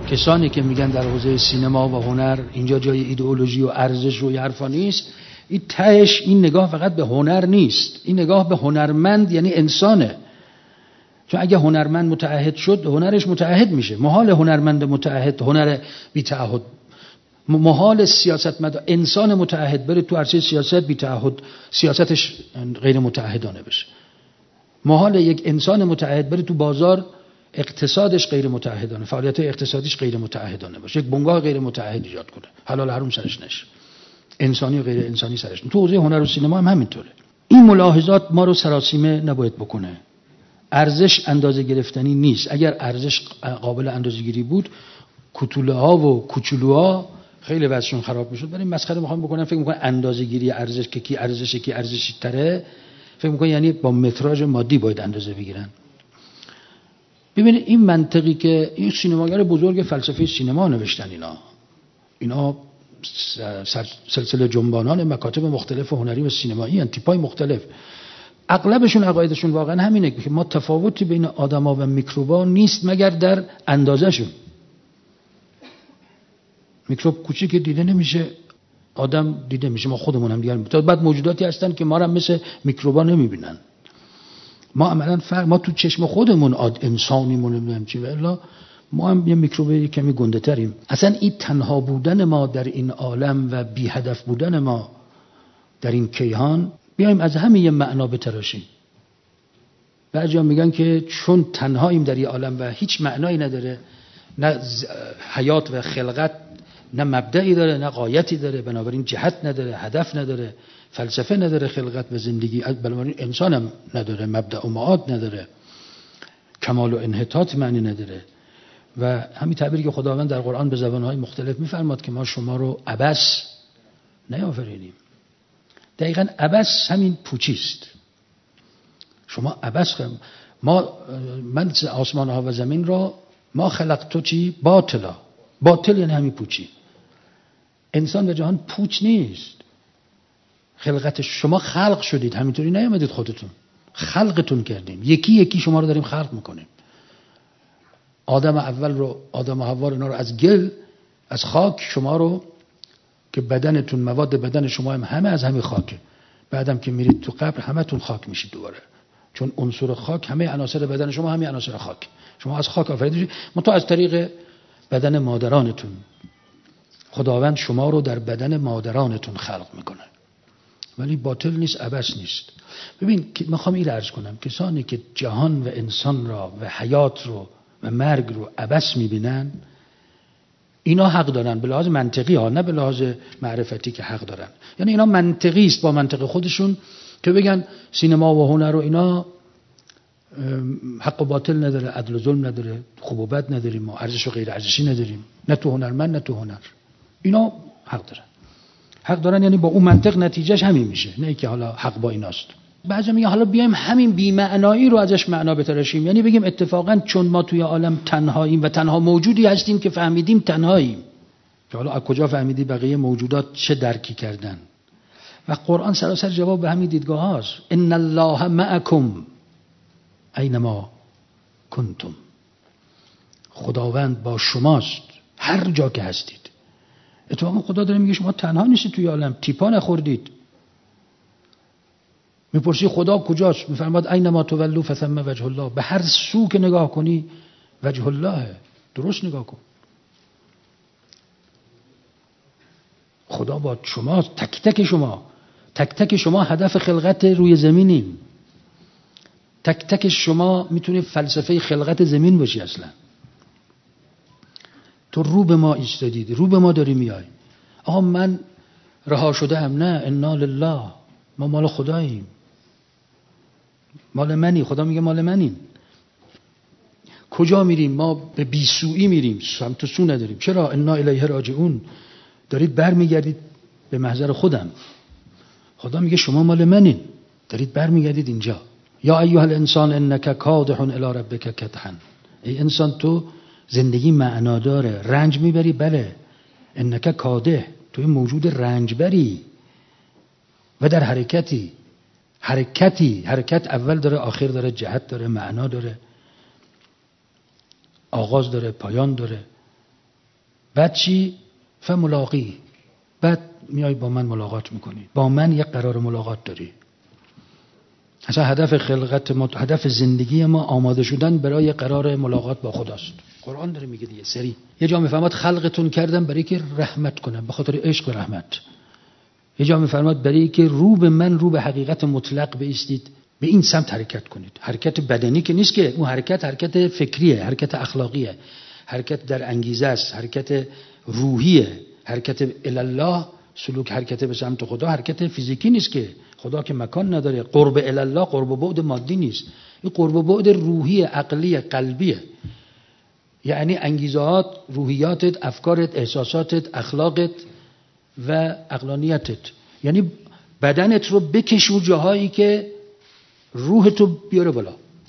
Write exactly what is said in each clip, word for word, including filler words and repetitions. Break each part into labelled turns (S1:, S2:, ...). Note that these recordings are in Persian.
S1: کسانی که میگن در حوزه سینما و هنر اینجا جای ایدئولوژی و ارزش و حرفا نیست، این تهش این نگاه فقط به هنر نیست، این نگاه به هنرمند یعنی انسانه. چون اگه هنرمند متعهد شد هنرش متعهد میشه. محال هنرمند متعهد هنر بی تعهد، محال سیاستمدار انسان متعهد بره تو عرصه سیاست بی تعهد سیاستش غیر متعهدانه بشه. محال یک انسان متعهد بره تو بازار اقتصادش غیر متعهدانه، فعالیت اقتصادیش غیر متعهدانه باشه، یک بنگاه غیر متعهد ایجاد کنه، حلال حرام سرش نشه، انسانی و غیر انسانی سرش نشه. تو حوزه هنر و سینما هم همینطوره. این ملاحظات ما رو سراسیمه نباید بکنه. ارزش اندازه گرفتنی نیست. اگر ارزش قابل اندازه گیری بود کوتوله ها و کوچولوها خیلی وضعشون خراب میشد. ولی مسخره میخوام بکنم، فکر میکنم اندازه گیری ارزش که کی ارزشه کی ارزشی تره، فکر میکنم یعنی با متراژ مادی باید اندازه بگیرن. ببینید این منطقی که این سینماگر بزرگ فلسفه سینما نوشتن، اینا اینا سلسله جنبانان مکاتب مختلف هنری و سینمایی ان، تیپای مختلف، اغلبشون عقایدشون واقعا همینه که ما تفاوتی بین آدما و میکروبا نیست مگر در اندازه‌شون. میکروب کوچیک دیده نمیشه، آدم دیده میشه، ما خودمون هم دیگر تا بعد موجوداتی هستن که ما رو مثل میکروبا نمیبینن. ما عملاً فرق ما تو چشم خودمون آد انسانیمون نمیدونم چی، والا ما هم یه میکروب کمی گنده تریم. اصلا این تنها بودن ما در این عالم و بی هدف بودن ما در این کیهان، بیایم از همین یه معنا بتراشیم. بعضیا میگن که چون تنهاییم در این عالم و هیچ معنایی نداره، نه حیات و خلقت نه مبدعی داره نه غایتی داره، بنابراین جهت نداره، هدف نداره، فلسفه نداره، خلقت و زندگی بنابراین انسان هم نداره، مبدأ و معاد نداره، کمال و انحطاط معنی نداره. و همین تعبیری که خداوند در قرآن به زبانهای مختلف میفرماد که ما شما رو عبث نیافریدیم. دقیقاً عبث همین پوچیست. شما عبث خم. ما من آسمان ها و زمین را ما خلق تو چی؟ باطلا. باطل یعنی همین پوچی. انسان و جهان پوچ نیست. خلقت شما خلق شدید، همینطوری نیامدید خودتون، خلقتون کردیم، یکی یکی شما رو داریم خلق میکنیم. آدم اول رو، آدم و حوا رو، رو از گل، از خاک، شما رو که بدنتون، مواد بدن شما هم همه از همین خاکه. بعدم که میرید تو قبر همه تون خاک میشید دوباره، چون عنصر خاک همه عناصر بدن شما همه عناصر خاک. شما از خاک آفریده شدید، منتها از طریق بدن مادرانتون. خداوند شما رو در بدن مادرانتون خلق میکنه. ولی باطل نیست، عبث نیست. ببین میخوام این عرض کنم، کسانی که جهان و انسان را و حیات رو و مرگ رو عبث میبینن، اینا حق دارن به لحاظ منطقی ها، نه به لحاظ معرفتی که حق دارن. یعنی اینا منطقی است با منطق خودشون که بگن سینما و هنر و اینا حق و باطل نداره، عدل و ظلم نداره، خوب و بد نداریم، ما ارزش و غیر ارزشی نداریم، نه تو هنرمند نه تو هنر. اینا حق دارن. حق دارن یعنی با اون منطق نتیجهش همین میشه، نه که حالا حق با ایناست. بعضی میگن حالا بیایم همین بی‌معنایی رو ازش معنا بتراشیم، یعنی بگیم اتفاقا چون ما توی عالم تنهاییم و تنها موجودی هستیم که فهمیدیم تنهاییم. که حالا از کجا فهمیدی بقیه موجودات چه درکی کردن؟ و قرآن سراسر جواب به همین دیدگاه هاست. ان الله معکم اینما کنتم. خداوند با شماست هر جا که هستید. اتفاقا خدا داره میگه شما تنها نیستید توی عالم، تیپا نخوردید. میپرسی خدا کجاست؟ میفرماد اینما تولوا فثم وجه الله. به هر سو که نگاه کنی وجه الله، درست نگاه کن. خدا با شما، تک تک شما، تک تک شما هدف خلقت روی زمینیم. تک تک شما میتونه فلسفه خلقت زمین باشی. اصلا تو رو به ما ایستادید، رو به ما داری میای. آقا من رها شده ام؟ نه، انا لله، ما مال خداییم، مال منی. خدا میگه مال منیم. کجا میریم؟ ما به بیسویی میریم، سمت و سو نداریم. چرا؟ انا الیه راجعون، دارید برمیگردید به محضر خودم. خدا میگه شما مال منین، دارید برمیگردید اینجا. یا ایها الانسان انک کادح الی ربک کدحا. ای انسان تو زندگی معنا داره، رنج میبری، بله. انک کادح، تو موجود رنجبری و در حرکتی. حرکتی، حرکت اول داره، آخر داره، جهت داره، معنا داره، آغاز داره، پایان داره. بعد چی؟ فملاقی، بعد میای با من ملاقات میکنی، با من یک قرار ملاقات داری. اصلا هدف خلقت ما، هدف زندگی ما آماده شدن برای قرار ملاقات با خداست. قرآن داره میگه دیگه سری. یه جا میفرماد خلقتون کردم برای که رحمت کنم، به خاطر عشق و رحمت. یه جا میفرماد برای که رو به من، رو به حقیقت مطلق بایستید، به این سمت حرکت کنید. حرکت بدنی که نیست، که اون حرکت حرکت فکریه، حرکت اخلاقیه، حرکت در انگیزه است، حرکت روحیه، حرکت الله، سلوک حرکت به سمت خدا، حرکت فیزیکی نیست که خدا که مکان نداره. قرب الله قرب و بعد مادی نیست، این قرب و بعد روحی، عقلی، قلبیه. یعنی انگیزهات، روحیاتت، افکارت، احساساتت، اخلاقت و عقلانیتت. یعنی بدنت رو بکش اون جاهایی که روحتو بیاره بالا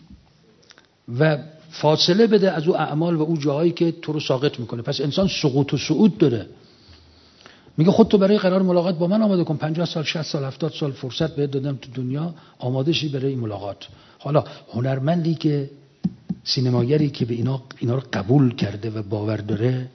S1: و فاصله بده از او اعمال و او جاهایی که تو رو ساقط میکنه. پس انسان سقوط و صعود داره. میگه خودتو برای قرار ملاقات با من آماده کن. پنجاه سال، شصت سال، هفتاد سال فرصت بهت دادم تو دنیا، آماده شی برای این ملاقات. حالا هنرمندی که، سینماگری که به اینا اینا رو قبول کرده و باور داره،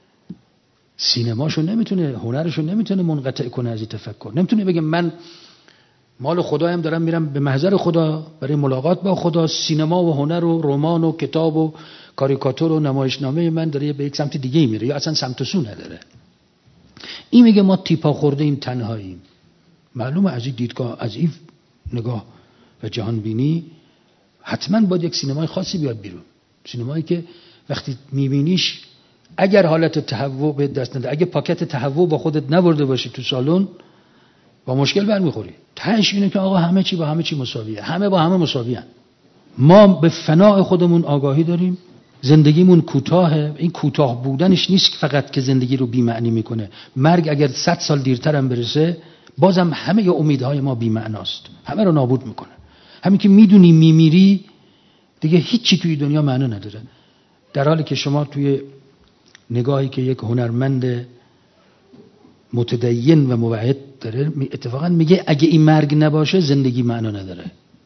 S1: سینماشو نمیتونه، هنرشو نمیتونه منقطع کنه از این تفکر. نمیتونه بگه من مال خدایم دارم میرم به محضر خدا برای ملاقات با خدا، سینما و هنر و رمان و کتاب و کاریکاتور و نمایشنامه من داره به یک سمت دیگه میره یا اصلا سمت و سو نداره. این میگه ما تیپا خورده ایم، تنهاییم. معلومه از این دیدگاه، از این نگاه و جهان بینی حتما باید یک سینمای خاصی بیاد بیرون. سینمایی که وقتی میبینیش اگر حالت تهوع به دست نده، اگه پاکت تهوع با خودت نبرده باشی تو سالن، با مشکل برمیخوری. تهش اینه که آقا همه چی با همه چی مساویه، همه با همه مساویان. ما به فناء خودمون آگاهی داریم. زندگیمون کوتاهه. این کوتاه بودنش نیست فقط که زندگی رو بی معنی میکنه. مرگ اگر صد سال دیرتر هم برسه، بازم همه امیدهای ما بی معناست، همه رو نابود میکنه. همین که میدونی میمیری دیگه هیچی توی دنیا معنی نداره. در حالی که شما توی نگاهی که یک هنرمند متدین و موحد داره، اتفاقا میگه اگه این مرگ نباشه زندگی معنا نداره.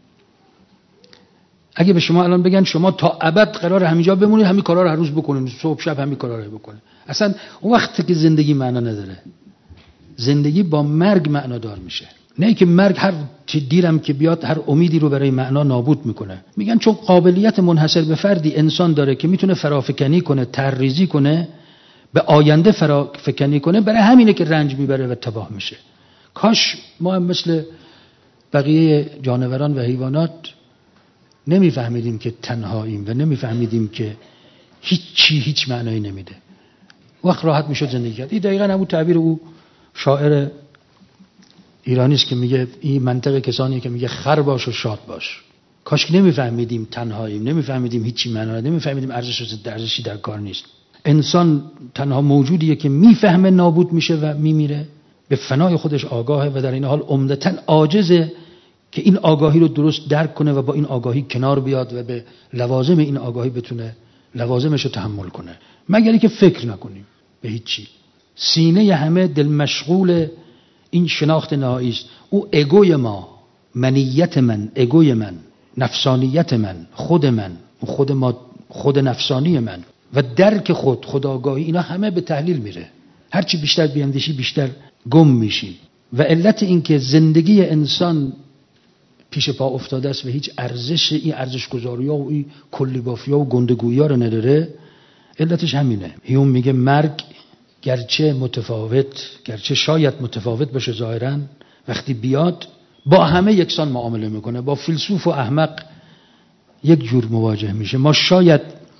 S1: اگه به شما الان بگن شما تا ابد قرار همینجا بمونید، همین کارا رو هر روز بکنید، صبح شب همین کارا رو بکنید، اصلا اون وقتی که زندگی معنا نداره. زندگی با مرگ معنا دار میشه. نه که مرگ هر چی دیرم که بیاد هر امیدی رو برای معنا نابود میکنه. میگن چون قابلیت منحصر به فردی انسان داره که میتونه فرافکنی کنه، طرح‌ریزی کنه، به آینده فرافکنی کنه، برای همینه که رنج میبره و تباه میشه. کاش ما هم مثل بقیه جانوران و حیوانات نمیفهمیدیم که تنهاییم و نمیفهمیدیم که هیچ چی هیچ معنایی نمیده. وقت راحت میشد زندگی کرد. این دقیقاً همون تعبیر او شاعر ایرانی است که میگه این منطقه کسانی که میگه خر باش و شاد باش. کاش که نمیفهمیدیم تنهاییم، نمیفهمیدیم هیچی معنا، نمیفهمیدیم ارزش ارزشی در کار نیست. انسان تنها موجودیه که میفهمه نابود میشه و میمیره، به فنای خودش آگاهه و در این حال عمدتاً عاجزه که این آگاهی رو درست درک کنه و با این آگاهی کنار بیاد و به لوازم این آگاهی بتونه لوازمش رو تحمل کنه، مگر اینکه فکر نکنیم به هیچی. سینه همه دل مشغول این شناخت نهایی است. او اگوی ما، منیت من، اگوی من، نفسانیت من، خود من، خود ما، خود نفسانی من و درک خود، خودآگاهی، اینا همه به تحلیل میره. هرچی بیشتر بیاندیشی بیشتر گم میشی. و علت این که زندگی انسان پیش پا افتاده است و هیچ ارزش، این ارزش گذاری‌ها و این کلی‌بافی‌ها و گندگویی‌ها رو نداره، علتش همینه. هیوم میگه مرگ گرچه متفاوت، گرچه شاید متفاوت باشه ظاهراً، وقتی بیاد با همه یکسان معامله میکنه. با فیلسوف و احمق یک جور مواجه میشه. ما شاید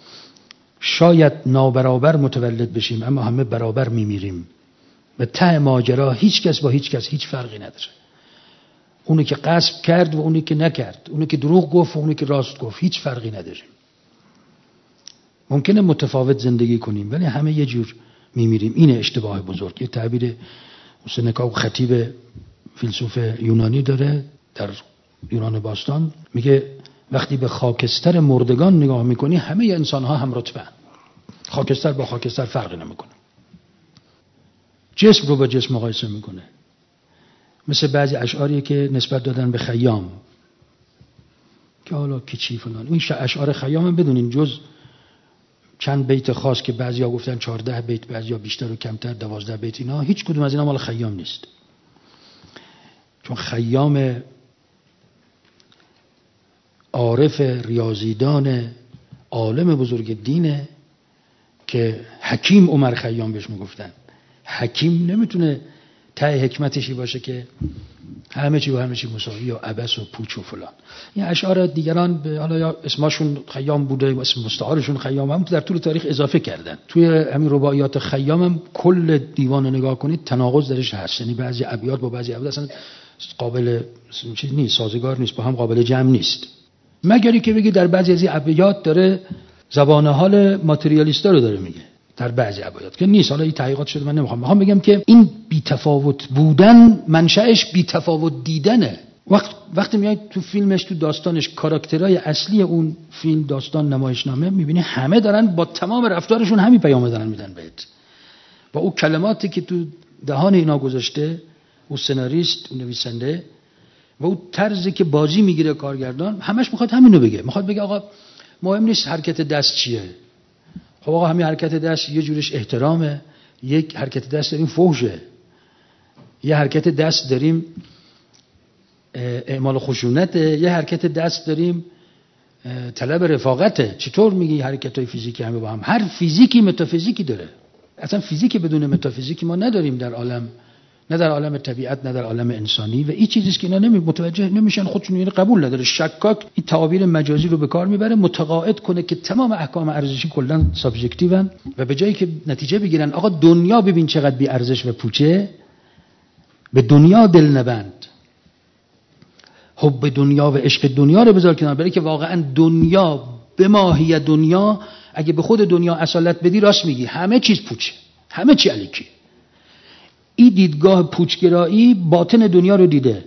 S1: شاید نابرابر متولد بشیم، اما همه برابر میمیریم. و ته ماجرا هیچ کس با هیچ کس هیچ فرقی نداره. اونی که غصب کرد و اونی که نکرد، اونی که دروغ گفت و اونی که راست گفت، هیچ فرقی نداریم. ممکنه متفاوت زندگی کنیم ولی همه یه جور میمیریم. این اشتباه بزرگ. یه تعبیر سنکا و خطیب فیلسوف یونانی داره در یونان باستان، میگه وقتی به خاکستر مردگان نگاه میکنی همه انسان ها هم رتبه، خاکستر با خاکستر فرقی نمیکنه. جسم رو با جسم مقایسه میکنه. مثل بعضی اشعاری که نسبت دادن به خیام که حالا که چی فلان، این اشعار خیام هم بدونین جز چند بیت خاص که بعضیا گفتن چهارده بیت، بعضیا بیشتر و کمتر، دوازده بیت، اینا هیچ کدوم از اینا مال خیام نیست. چون خیام عارف ریاضیدان عالم بزرگ دینه که حکیم عمر خیام بهش میگفتن. حکیم نمیتونه ته حکمتشی باشه که همه چی با همه چی مساوی یا عبس و پوچ و فلان. این اشعار دیگران به حالا یا اسمشون خیام بوده، اسم مستعارشون خیام، هم در طول تاریخ اضافه کردن. توی همین رباعیات خیام هم کل دیوان نگاه کنید تناقض درش هست، یعنی بعضی ابیات با بعضی ابیات اصلا قابل چیز نیست، سازگار نیست، با هم قابل جمع نیست. مگری که بگی در بعضی از ابیات داره زبان حال ماتریالیستا رو داره میگه در بعضی ابیات که نیست. حالا این تحقیقات شده، من نمیخوام میخوام بگم که این بی‌تفاوت بودن منشأش بی‌تفاوت دیدنه. وقت وقتی میای تو فیلمش، تو داستانش، کاراکترهای اصلی اون فیلم، داستان، نمایشنامه، میبینی همه دارن با تمام رفتارشون همین پیام دارن میدن بهت، با اون کلماتی که تو دهان اینا گذاشته اون سناریست، اون نویسنده، و اون طرزی که بازی میگیره کارگردان، همش میخواد همینو بگه. میخواد بگه آقا مهم نیست حرکت دست چیه، خب آقا همین حرکت دست یه جورش احترامه، یک حرکت دست داریم فحشه، یه حرکت دست داریم اعمال خشونته، یه حرکت دست داریم طلب رفاقته. چطور میگی حرکت‌های فیزیکی همه با هم؟ هر فیزیکی متافیزیکی داره. اصلا فیزیک بدون متافیزیکی ما نداریم در عالم، نه در عالم طبیعت، نه در عالم انسانی. و این چیزیست که اینا نمی متوجه نمیشن، خودشون اینو قبول نداره. شکاک این تعابیر مجازی رو به کار میبره متقاعد کنه که تمام احکام ارزشی کلا سابجکتیون، و به جایی که نتیجه بگیرن آقا دنیا ببین چقدر بی ارزش و پوچه، به دنیا دل نبند، حب دنیا و عشق دنیا رو بذار کنار، برای که واقعا دنیا به ماهیت دنیا، اگه به خود دنیا اصالت بدی راست میگی، همه چیز پوچه، همه چی الکی. این دیدگاه پوچگرایی باطن دنیا رو دیده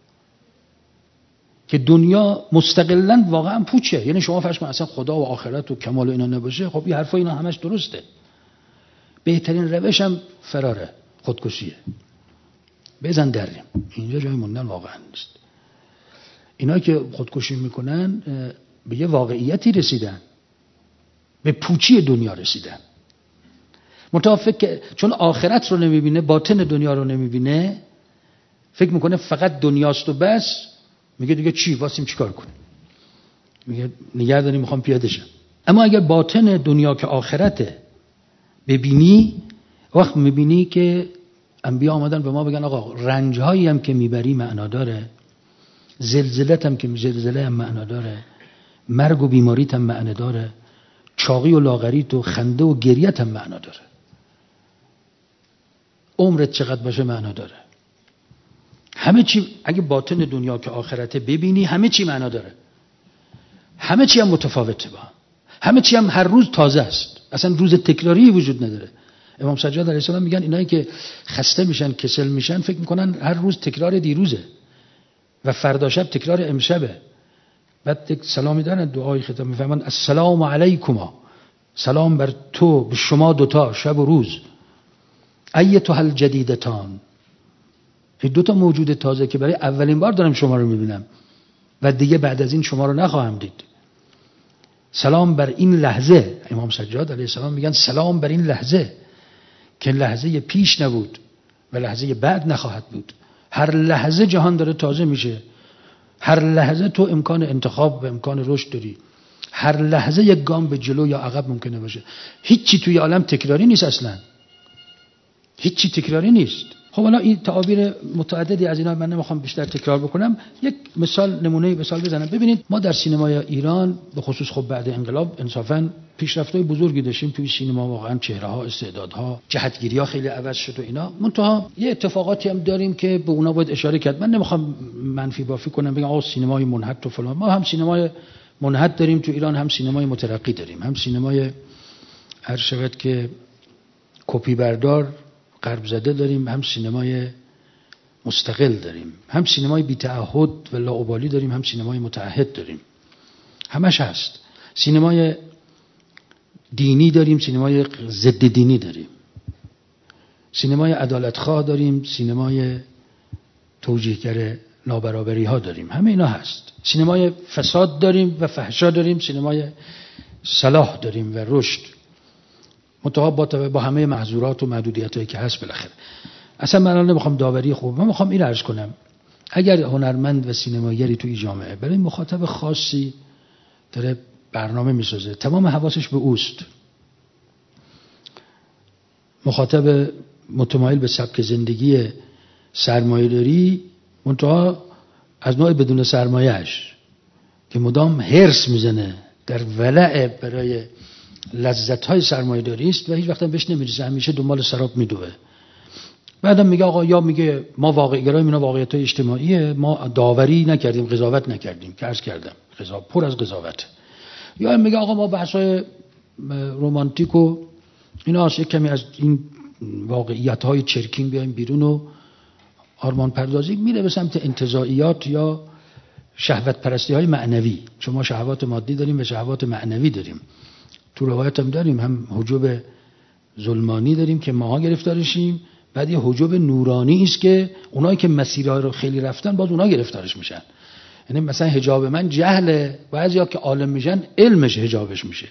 S1: که دنیا مستقلاً واقعا پوچه. یعنی شما فرض کن اصلا خدا و آخرت و کمال اینا نباشه، خب این حرفا اینا همش درسته. بهترین روش هم فراره، خودکشیه. بزن دریم، اینجا جای موندن واقعا نیست. اینا که خودکشی میکنن به یه واقعیتی رسیدن، به پوچی دنیا رسیدن. متفق که چون آخرت رو نمیبینه، باطن دنیا رو نمیبینه، فکر میکنه فقط دنیاست و بس. میگه دیگه چی واسیم چیکار کنیم؟ میگه نگه داریم، میخوام پیاده شم. اما اگر باطن دنیا که آخرته ببینی، وقت میبینی که انبیا آمدن به ما بگن آقا رنجهایی هم که میبری معنا داره، زلزلت هم که زلزله هم معنا داره، مرگ و بیماریت هم معنا داره، چاقی و لاغریت و خنده و گریت هم معنا داره، عمرت چقدر باشه معنا داره. همه چی اگه باطن دنیا که آخرته ببینی، همه چی معنا داره، همه چی هم متفاوته با هم. همه چی هم هر روز تازه است، اصلا روز تکراری وجود نداره. امام سجاد علیه السلام میگن اینایی که خسته میشن، کسل میشن، فکر میکنن هر روز تکرار دیروزه و فردا شب تکرار امشبه. بعد یک سلامی دارن، دعای خطاب میفهمن السلام علیکما، سلام بر تو، به شما دوتا، شب و روز، ایتها الجدیدتان، این دوتا موجود تازه که برای اولین بار دارم شما رو میبینم و دیگه بعد از این شما رو نخواهم دید. سلام بر این لحظه. امام سجاد علیه السلام میگن سلام بر این لحظه که لحظه پیش نبود و لحظه بعد نخواهد بود. هر لحظه جهان داره تازه میشه، هر لحظه تو امکان انتخاب و امکان رشد داری، هر لحظه یک گام به جلو یا عقب ممکنه باشه. هیچی توی عالم تکراری نیست، اصلا هیچی تکراری نیست. خب حالا این تعابیر متعددی از اینا من نمیخوام بیشتر تکرار بکنم. یک مثال، نمونه مثال بزنم. ببینید ما در سینمای ایران به خصوص خب بعد انقلاب انصافاً پیشرفت‌های بزرگی داشتیم توی سینما، واقعا چهره‌ها، استعدادها، جهتگیری‌ها خیلی عوض شد و اینا. منتها یه اتفاقاتی هم داریم که به اونا باید اشاره کرد. من نمیخوام منفی بافی کنم بگم آقا سینمای منحط و فلان. ما هم سینمای منحط داریم تو ایران، هم سینمای مترقی داریم، هم سینمای هر شود که کپی بردار غرب زده داریم، هم سینمای مستقل داریم، هم سینمای بی تعهد و لاابالی داریم، هم سینمای متعهد داریم. همش هست. سینمای دینی داریم، سینمای ضد دینی داریم، سینمای عدالتخواه داریم، سینمای توجیهگر نابرابری ها داریم. همه اینا هست. سینمای فساد داریم و فحشا داریم، سینمای صلاح داریم و رشد. منتها با با همه معذورات و محدودیتایی که هست بالاخره. اصلا من الان نمیخوام داوری خوب، من میخوام این عرض کنم اگر هنرمند و سینماگری توی جامعه برای مخاطب خاصی داره برنامه میسازه، تمام حواسش به اوست، مخاطب متمایل به سبک زندگی سرمایه‌داری منتها از نوع بدون سرمایه‌اش که مدام هرس میزنه در ولع برای لذت‌های سرمایه‌داری است و هیچ وقت هم بهش نمیرسه، همیشه دنبال سراب میدوه. بعدم میگه آقا یا میگه ما واقع گراییم، اینا واقعیت‌های اجتماعیه، ما داوری نکردیم، قضاوت نکردیم که عرض کردم قضاوت پر از قضاوت. یا میگه آقا ما بحث‌های رمانتیک و اینا هست، یک کمی از این واقعیت‌های چرکین بیایم بیرون و آرمان پردازی میره به سمت انتزاعیات یا شهوت پرستی های معنوی. چون ما شهوات مادی داریم و شهوات معنوی داریم، تو روایت هم داریم، هم حجوب ظلمانی داریم که ماها گرفتارشیم، بعد یه حجوب نورانی است که اونایی که مسیرها رو خیلی رفتن باز اونها گرفتارش میشن. یعنی مثلا حجاب من جهله، بعضیا که عالم میشن علمش حجابش میشه.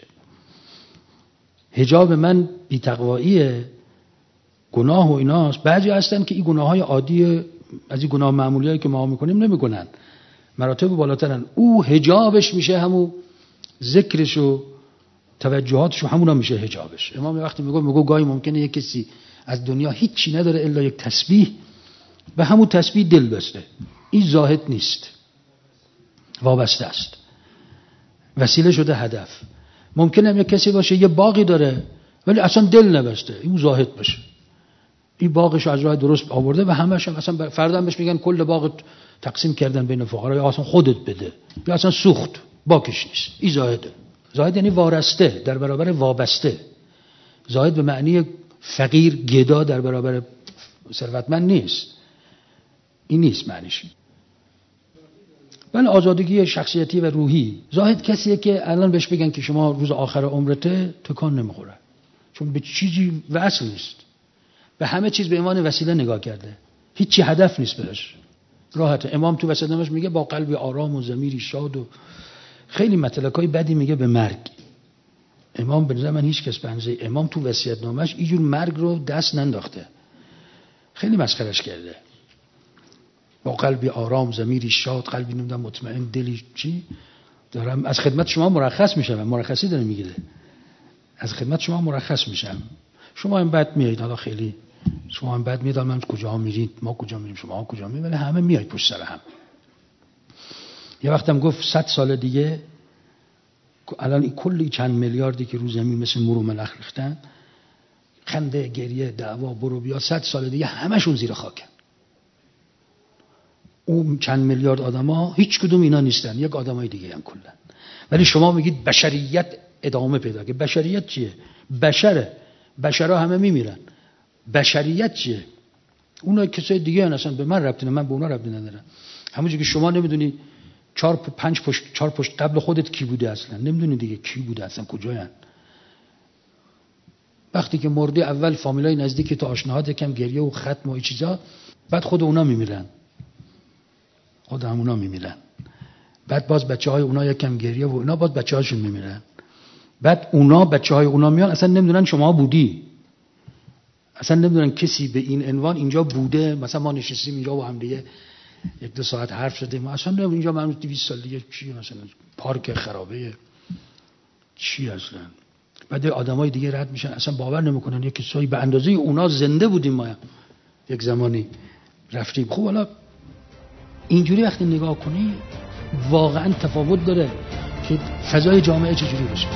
S1: حجاب من بی‌تقواییه، گناه و ایناست. بعضی هستن که این گناه‌های عادی از این گناه معمولیایی که ما میکنیم نمیکنن، مراتب بالاترن. او حجابش میشه همون ذکرش و توجهاتش و همونا میشه حجابش. امام وقتی میگه میگه گاهی ممکنه یک کسی از دنیا هیچی نداره الا یک تسبیح، به همون تسبیح دل بسته. این زاهد نیست، وابسته است، وسیله شده هدف. ممکنه هم یک کسی باشه یه باغی داره ولی اصلا دل نبسته، این زاهد باشه. این باغش از راه درست آورده و همش هم اصلا فردا بهش میگن کل باغ تقسیم کردن بین فقرا، یا اصلا خودت بده، یا اصلا سوخت، باکش نیست. این زاهده. زاهد یعنی وارسته در برابر وابسته. زاهد به معنی فقیر گدا در برابر ثروتمند نیست. این نیست معنیش. ولی آزادگی شخصیتی و روحی. زاهد کسیه که الان بهش بگن که شما روز آخر عمرته تکان نمیخوره، چون به چیزی وصل نیست، به همه چیز به عنوان وسیله نگاه کرده، هیچی هدف نیست براش، راحته. امام تو وصیت‌نامه‌اش میگه با قلبی آرام و ضمیری شاد و خیلی مطلقای بدی میگه به مرگ. امام به نظر من هیچ کس بنزه امام تو وصیت‌نامه‌اش اینجور مرگ رو دست ننداخته، خیلی مسخرش کرده. با قلبی آرام، ضمیری شاد، قلبی نمیدونم مطمئن، دلی چی دارم از خدمت شما مرخص میشم. مرخصی داره میگیره، از خدمت شما مرخص میشم. شما هم بعد میایید، حالا خیلی شما هم بعد میاد، من کجا میرید، ما کجا میریم، شما کجا میرید، ولی همه میایید پشت سر هم. یه وقتم گفت صد سال دیگه الان این کلی چند میلیاردی که رو زمین مثل مور و ملخ ریختن، خنده، گریه، دعوا، برو بیا، صد سال دیگه همشون زیر خاکن. اون چند میلیارد آدما هیچ کدوم اینا نیستن، یک آدمای دیگه هم کلا. ولی شما میگید بشریت ادامه پیدا کنه. بشریت چیه؟ بشره. بشرها همه میمیرن. بشریت چیه؟ اونا کسای دیگه ان، اصلا به من ربطی نداره، من به اونا ربطی ندارم. همونجوری که شما نمیدونی چهار پنج پشت چهار پشت قبل خودت کی بوده، اصلا نمیدونی دیگه کی بوده، اصلا کجاین. وقتی که مردی اول فامیلای نزدیک تو، آشناهات، یکم گریه و ختم و این چیزا، بعد خود اونا میمیرن. خود همونا میمیرن. بعد باز بچهای اونا یکم گریه و اونا باز بچه‌هاشون میمیرن. بعد اونا بچهای اونا میان، اصلا نمیدونن شما بودی، اصلا نمیدونن کسی به این عنوان اینجا بوده. مثلا ما نشستیم اینجا با هم دیگه یک دو ساعت حرف زدیم، ما اصلا نمیدونیم اینجا من دویست سال دیگه چی، مثلا پارک خرابه چی اصلا. بعد آدمای دیگه رد میشن، اصلا باور نمیکنن یک کسایی به اندازه اونا زنده بودیم ما یک زمانی رفتیم. خب حالا اینجوری وقتی نگاه کنی واقعا تفاوت داره که فضای جامعه چجوری بشه.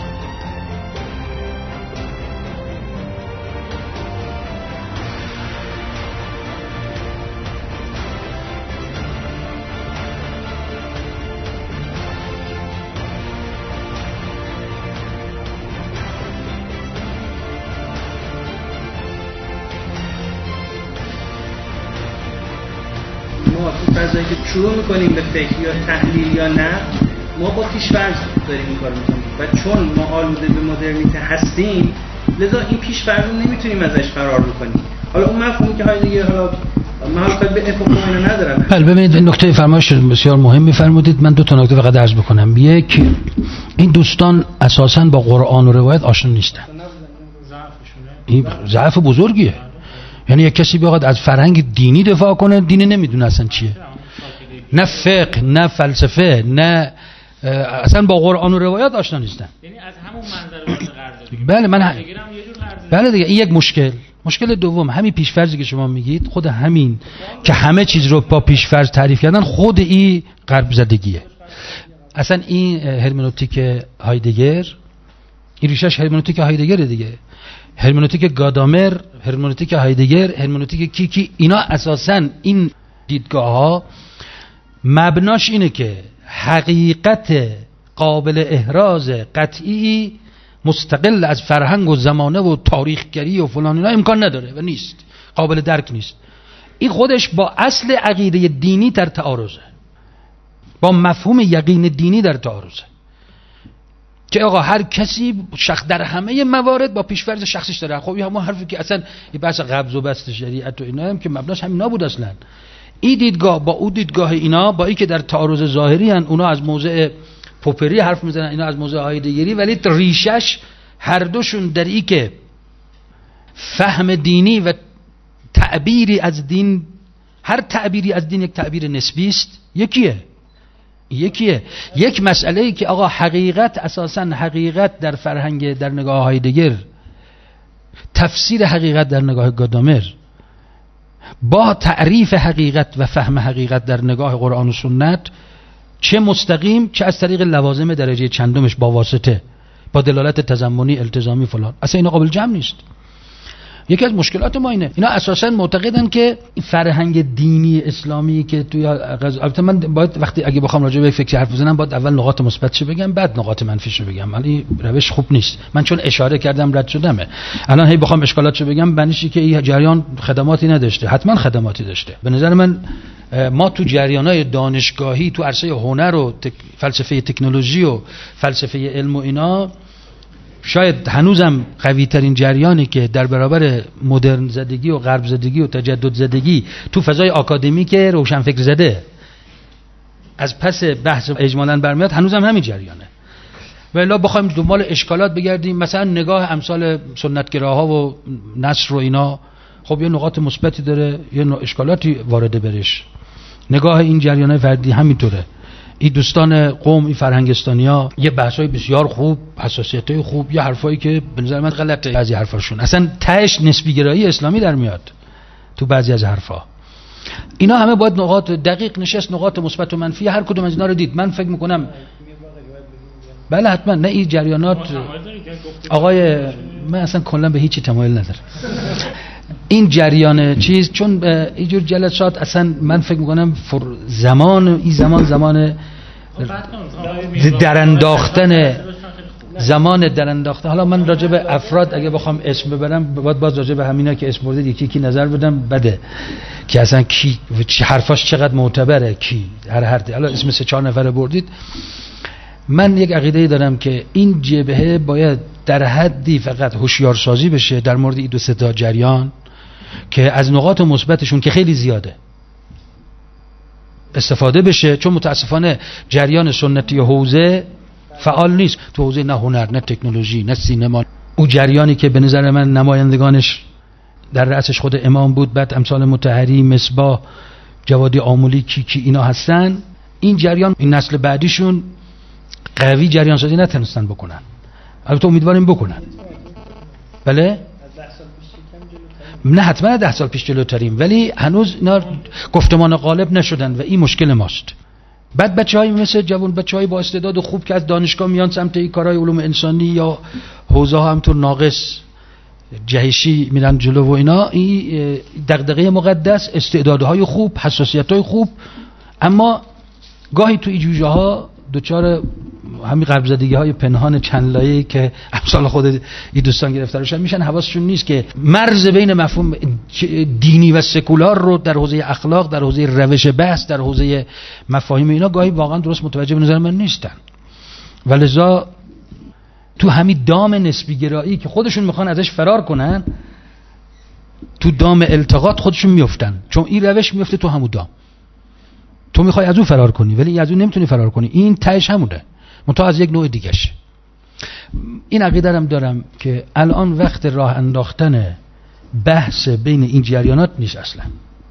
S2: فضایی که شروع میکنیم به فکر یا تحلیل یا نه، ما با پیش‌فرض داریم این کار میکنیم و چون ما آلوده به مدرنیته هستیم، لذا این پیش‌فرض رو نمیتونیم ازش فرار بکنیم. حالا اون مفهومی که های دیگه، حالا من حالا به افق اینا ندارم.
S1: بله ببینید نکته فرمایش بسیار مهم می‌فرمودید. من دو تا نکته فقط عرض بکنم. یک، این دوستان اساساً با قرآن و روایت آشنا نیستن. این ضعف بزرگیه. یعنی یک کسی بخواد از فرهنگ دینی دفاع کنه، دینی نمیدونه اصلا چیه، نه فقه نه فلسفه نه اصلا با قرآن و روایات آشنا نیستن.
S3: یعنی از همون منظر قرض
S1: بله من ه... بله دیگه این یک مشکل. مشکل دوم همین پیشفرضی که شما میگید، خود همین که همه چیز رو با پیشفرض تعریف کردن، خود این غرب زدگیه. اصلا این هرمنوتیک هایدگر، این ریشش هرمنوتیک هایدگر دیگه، هرمنوتیک گادامر، هرمنوتیک هایدگر، هرمنوتیک کیکی، اینا اساسا این دیدگاه ها مبناش اینه که حقیقت قابل احراز قطعی مستقل از فرهنگ و زمانه و تاریخگری و فلان اینا امکان نداره و نیست، قابل درک نیست. این خودش با اصل عقیده دینی در تعارضه، با مفهوم یقین دینی در تعارضه، که آقا هر کسی شخص در همه موارد با پیشفرض شخصیش داره. خب این همون حرفی که اصلا یه بحث قبض و بست شریعت و اینا هم که مبناش همینا بود اصلا. این دیدگاه با اون دیدگاه اینا، با این که در تعارض ظاهری ان، اونا از موضع پوپری حرف میزنن، اینا از موضع هایدگری، ولی ریشش هر دوشون در این که فهم دینی و تعبیری از دین، هر تعبیری از دین یک تعبیر نسبی است. یکیه یکیه یک مسئله ای که آقا حقیقت، اساسا حقیقت در فرهنگ در نگاه هایدگر، تفسیر حقیقت در نگاه گادامر با تعریف حقیقت و فهم حقیقت در نگاه قرآن و سنت، چه مستقیم چه از طریق لوازم درجه چندمش، با واسطه، با دلالت تضمنی التزامی فلان، اصلا اینا قابل جمع نیست. یکی از مشکلات ما اینه، اینا اساسا معتقدن که فرهنگ دینی اسلامی که توی غز... البته من باید وقتی اگه بخوام راجع به فکر حرف بزنم باید اول نقاط مثبتش بگم بعد نقاط منفیش بگم، ولی روش خوب نیست. من چون اشاره کردم رد شدمه، الان هی بخوام اشکالاتشو بگم بنیشی که این جریان خدماتی نداشته. حتما خدماتی داشته. به نظر من ما تو جریانای دانشگاهی تو عرصه هنر و تک... فلسفه تکنولوژی و فلسفه علم و اینا، شاید هنوزم قوی ترین جریانی که در برابر مدرن زدگی و غرب زدگی و تجدد زدگی تو فضای آکادمیک روشنفکر زده از پس بحث اجمالاً برمیاد، هنوزم همین جریانه. ولی بخوایم دنبال اشکالات بگردیم، مثلا نگاه امثال سنتگراها و نصر و اینا، خب یه نقاط مثبتی داره، یه اشکالاتی وارده برش. نگاه این جریانای فردی همینطوره. این دوستان قوم، این فرهنگستانیا، یه بحثای بسیار خوب، حساسیتای خوب، یه حرفایی که به نظر من غلطه بعضی حرفاشون، اصلا تهش نسبی گرایی اسلامی در میاد تو بعضی از حرفا. اینا همه باید نقاط دقیق نشست، نقاط مثبت و منفی هر کدوم از اینا رو دید. من فکر میکنم بله حتما. نه این جریانات آقای من اصلا کلا به هیچی تمایل ندارم. این جریان چیز، چون اینجور جلسات اصلا من فکر میکنم فر زمان این زمان زمان درانداختن زمان درانداختن. حالا من راجع به افراد اگه بخوام اسم ببرم باید باز راجع به همینا که اسم بردید یکی یکی نظر بدم، بده که اصلا کی حرفاش چقدر معتبره، کی هر هر حالا اسم سه چهار نفر بردید. من یک عقیده دارم که این جبهه باید در حدی فقط هوشیارسازی بشه در مورد این دو سه تا جریان که از نقاط مثبتشون که خیلی زیاده استفاده بشه، چون متاسفانه جریان سنتی حوزه فعال نیست تو حوزه، نه هنر نه تکنولوژی نه سینما. او جریانی که به نظر من نمایندگانش در رأسش خود امام بود، بعد امثال مطهری، مصباح، جوادی آمولی، کی کی اینا هستن، این جریان این نسل بعدیشون قوی جریان سازی نتونستن بکنن. البته امیدواریم بکنن. بله؟ نه حتما ده سال پیش جلوتریم، ولی هنوز اینا گفتمان غالب نشدن و این مشکل ماست. بعد بچه‌های مثل جوان بچه‌های با استعداد خوب که از دانشگاه میان سمت این کارهای علوم انسانی یا حوزه ها همطور ناقص جهشی میرن جلو و اینا، این دغدغه مقدس، استعدادهای خوب، حساسیت‌های خوب، اما گاهی تو این جوجه ها دوچار همین غرب زدگی های پنهان چند لایه‌ای که امثال خود این دوستان گرفتارشن میشن، حواسشون نیست که مرز بین مفهوم دینی و سکولار رو در حوزه اخلاق، در حوزه روش بحث، در حوزه مفاهیم اینا گاهی واقعا درست متوجه به نظر من نیستن. ولذا تو همین دام نسبی گرایی که خودشون میخوان ازش فرار کنن، تو دام التقاط خودشون میافتن، چون این روش میفته تو همون دام. تو میخوای از اون فرار کنی ولی از اون نمیتونی فرار کنی، این تهش همونه، منتها از یک نوع دیگه‌شه. این عقیده هم دارم که الان وقت راه انداختن بحث بین این جریانات نیست اصلا.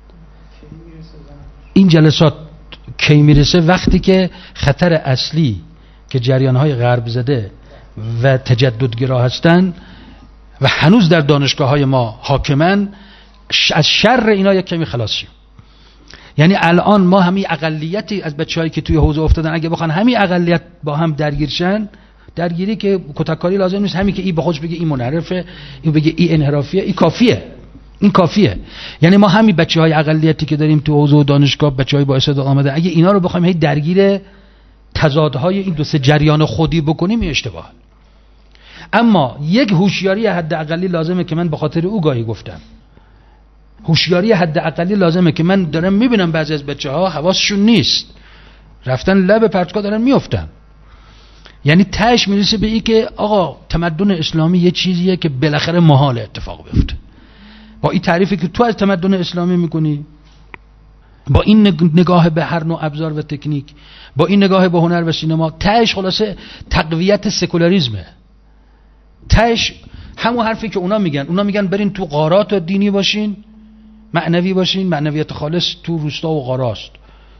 S1: این جلسات کی میرسه؟ وقتی که خطر اصلی که جریانهای غرب زده و تجددگرا هستن و هنوز در دانشگاه‌های ما حاکمن، از شر اینا یک کمی خلاص شیم. یعنی الان ما همین اقلیتی از بچه‌هایی که توی حوزه افتادن اگه بخوان همین اقلیت با هم درگیرشن، درگیری که کتککاری لازم نیست، همین که این به خودش بگه این منحرفه، این بگه این انحرافیه، این کافیه. این کافیه. یعنی ما همین بچه‌های اقلیتی که داریم تو حوزه و دانشگاه، بچه‌های با استعداد آمده، اگه اینا رو بخوایم هی درگیر تضادهای این دو سه جریان خودی بکنیم این اشتباهه. اما یک هوشیاری حداقلی لازمه که من به خاطر او گاهی گفتم. هوشیاری حداقلی لازمه که من دارم میبینم بعضی از بچه‌ها حواسشون نیست، رفتن لب پرتگاه دارن میافتن. یعنی تهش میرسه به این که آقا تمدن اسلامی یه چیزیه که بالاخره محاله اتفاق بیفته. با این تعریفی که تو از تمدن اسلامی میکنی، با این نگاه به هر نوع ابزار و تکنیک، با این نگاه به هنر و سینما، تهش خلاصه تقویت سکولاریسمه. تهش همون حرفی که اونا میگن، اونا میگن برین تو غارات و دینی باشین، معنوی باشین، معنویت خالص تو روستا و غاراست.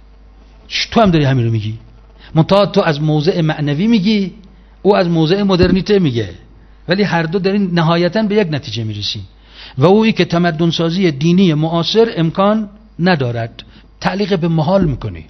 S1: تو هم داری همین رو میگی، منتها تو از موضع معنوی میگی، او از موضع مدرنیته میگه، ولی هر دو دارین نهایتاً به یک نتیجه میرسین و اویی که تمدن سازی دینی معاصر امکان ندارد. تعلیق به محال میکنی.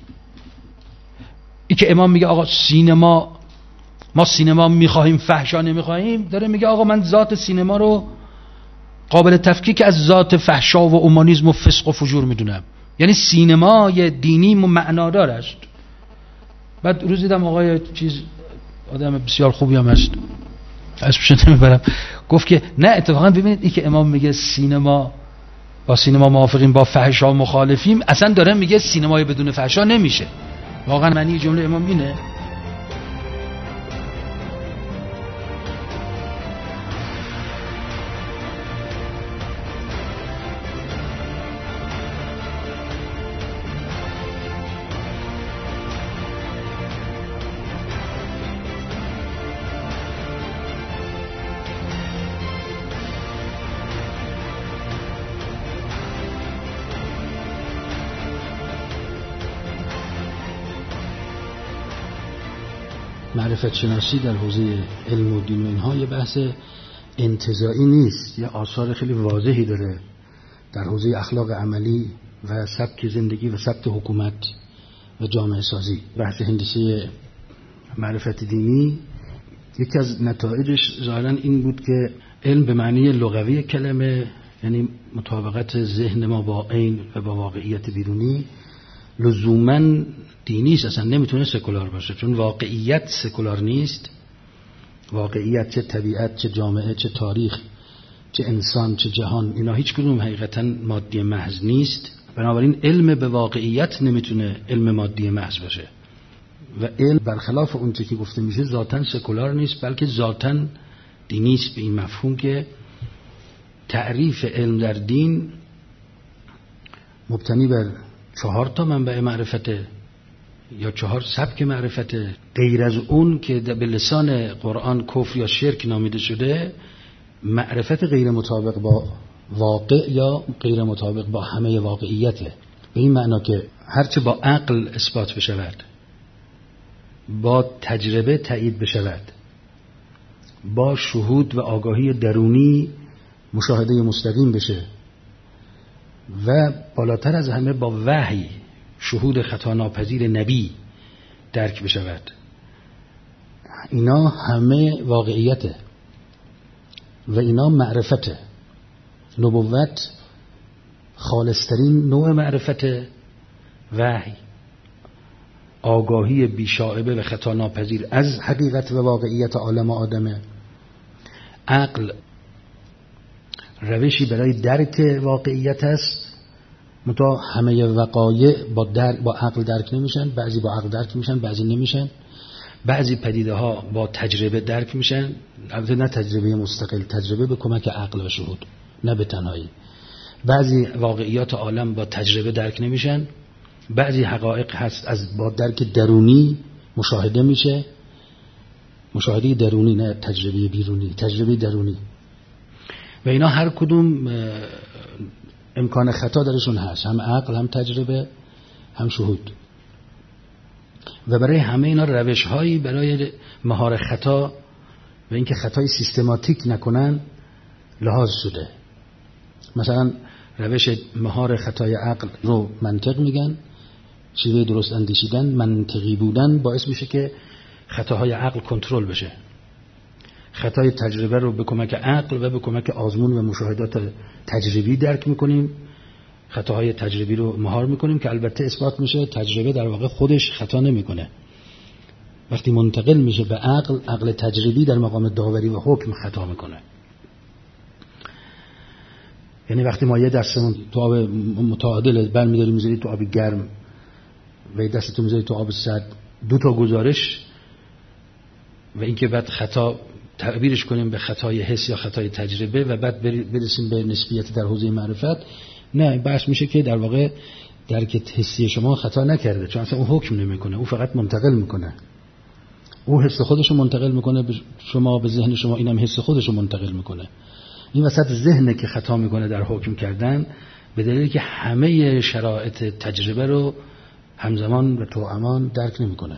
S1: ای که امام میگه آقا سینما، ما سینما میخواهیم فحشا نمیخواهیم، داره میگه آقا من ذات سینما رو قابل تفکیک از ذات فحشا و اومانیسم و فسق و فجور میدونم. یعنی سینمای دینی معنادار است. بعد روز دیدم آقای چیز، آدم بسیار خوبی هم هست، اسمش نمیبرم، گفت که نه اتفاقا ببینید این که امام میگه سینما، با سینما موافقیم، با فحشا مخالفیم، اصلا داره میگه سینمای بدون فحشا نمیشه. واقعا معنی جمله امام اینه. معرفت شناسی در حوزه علم و دین و اینها یه بحث انتزاعی نیست، یه آثار خیلی واضحی داره در حوزه اخلاق عملی و سبک زندگی و سبک حکومت و جامعه سازی. بحث هندسه معرفت دینی یکی از نتایجش ظاهرا این بود که علم به معنی لغوی کلمه، یعنی مطابقت ذهن ما با عین و با واقعیت بیرونی، لزوماً دینی است، اصلا نمیتونه سکولار باشه، چون واقعیت سکولار نیست. واقعیت چه طبیعت، چه جامعه، چه تاریخ، چه انسان، چه جهان، اینا هیچ کدوم حقیقتا مادی محض نیست. بنابراین علم به واقعیت نمیتونه علم مادی محض باشه و علم برخلاف اون چیزی که گفته میشه ذاتاً سکولار نیست، بلکه ذاتاً دینی است، به این مفهوم که تعریف علم در دین مبتنی بر چهار تا منبع معرفته یا چهار سبک معرفته. غیر از اون که به لسان قرآن کفر یا شرک نامیده شده، معرفت غیر مطابق با واقع یا غیر مطابق با همه واقعیته. به این معنا که هرچه با عقل اثبات بشود، با تجربه تایید بشود، با شهود و آگاهی درونی مشاهده مستقیم بشه و بالاتر از همه با وحی، شهود خطا ناپذیر نبی درک بشود، اینا همه واقعیته و اینا معرفته. نبوت خالصترین نوع معرفته، وحی آگاهی بیشائبه و خطا ناپذیر از حقیقت و واقعیت عالم آدمه. عقل روشی برای درک واقعیت است، منتها همه وقایع با, در... با عقل درک نمیشن، بعضی با عقل درک میشن، بعضی نمیشن. بعضی پدیده ها با تجربه درک میشن، البته نه تجربه مستقل، تجربه به کمک عقل و شهود، نه به تنهایی. بعضی واقعیات عالم با تجربه درک نمیشن، بعضی حقایق هست از با درک درونی مشاهده میشه مشاهده درونی، نه تجربه بیرونی، تجربه درونی. و اینا هر کدوم امکان خطا درشون هست، هم عقل، هم تجربه، هم شهود. و برای همه اینا روش هایی برای مهار خطا و اینکه خطای سیستماتیک نکنن لحاظ شده. مثلا روش مهار خطای عقل رو منطق میگن، شیوه درست اندیشیدن، منطقی بودن باعث میشه که خطاهای عقل کنترل بشه. خطای تجربه رو به کمک عقل و به کمک آزمون و مشاهدات تجربی درک میکنیم، خطاهای تجربی رو مهار میکنیم که البته اثبات میشه تجربه در واقع خودش خطا نمیکنه. وقتی منتقل میشه به عقل، عقل تجربی در مقام داوری و حکم خطا میکنه. یعنی وقتی ما یه دستمون تو آب متعادل برمی‌داریم میذاریم تو آب گرم و یه دستتون میذاریم تو آب سرد، دو تا گزارش و اینکه بعد خطا تعبیرش کنیم به خطای حس یا خطای تجربه و بعد برسیم به نسبیت در حوزه معرفت، نه بحث میشه که در واقع درک حسی شما خطا نکرده، چون اصلا اون حکم نمیکنه، اون فقط منتقل میکنه. اون حس خودشو منتقل میکنه به شما، به ذهن شما، اینم حس خودشو منتقل میکنه. این وسط ذهنه که خطا میکنه در حکم کردن، به دلیلی که همه شرایط تجربه رو همزمان و توامان درک نمیکنه.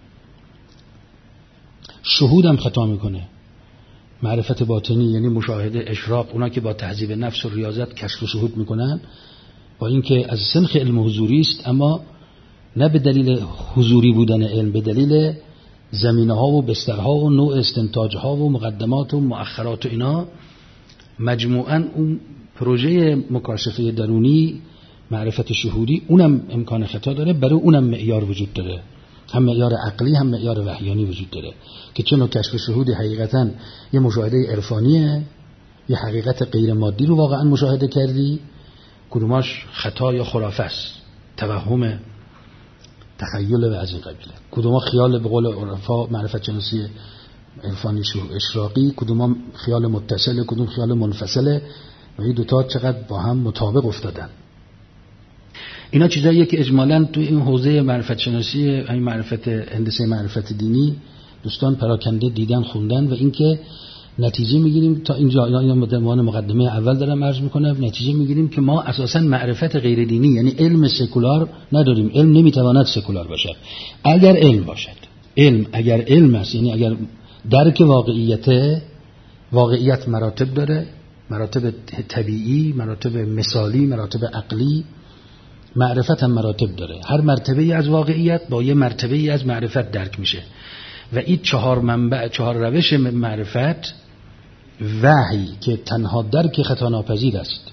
S1: شهود هم خطا میکنه. معرفت باطنی یعنی مشاهده، اشراق، اونا که با تهذیب نفس و ریاضت کشف و شهود میکنن، با اینکه از سنخ علم حضوری است، اما نه به دلیل حضوری بودن علم، به دلیل زمینه ها و بسترها و نوع استنتاج ها و مقدمات و مؤخرات و اینا، مجموعاً اون پروژه مکاشفه درونی، معرفت شهودی، اونم امکان خطا داره، برای اونم معیار وجود داره، هم معیار عقلی هم معیار وحیانی وجود داره که چون کشف شهودی حقیقتاً یه مشاهده عرفانیه، یه حقیقت غیر مادی رو واقعاً مشاهده کردی، کدوماش خطا یا خرافه است، توهم، تخیل و از این قبیله. کدوما خیال به قول عرفا معرفت شناسی عرفانی اشراقی، کدوم خیال متصل، کدوم خیال منفصله و این دوتا چقدر با هم مطابق افتادن. اینا چیزاییه که اجمالاً تو این حوزه معرفت شناسی، همین معرفت هندسه معرفت دینی دوستان پراکنده دیدن، خوندن و اینکه نتیجه میگیریم تا اینجا، یا اینا مدمان مقدمه اول دارم عرض میکنم، نتیجه میگیریم که ما اساساً معرفت غیر دینی یعنی علم سکولار نداریم. علم نمیتواند سکولار باشد اگر علم باشد. علم اگر علم است، یعنی اگر درک واقعیت، واقعیت مراتب داره، مراتب طبیعی، مراتب مثالی، مراتب عقلی، معرفت هم مراتب داره. هر مرتبه از واقعیت با یه مرتبه از معرفت درک میشه و این چهار منبع، چهار روش معرفت، وحی که تنها درک خطا ناپذیر است،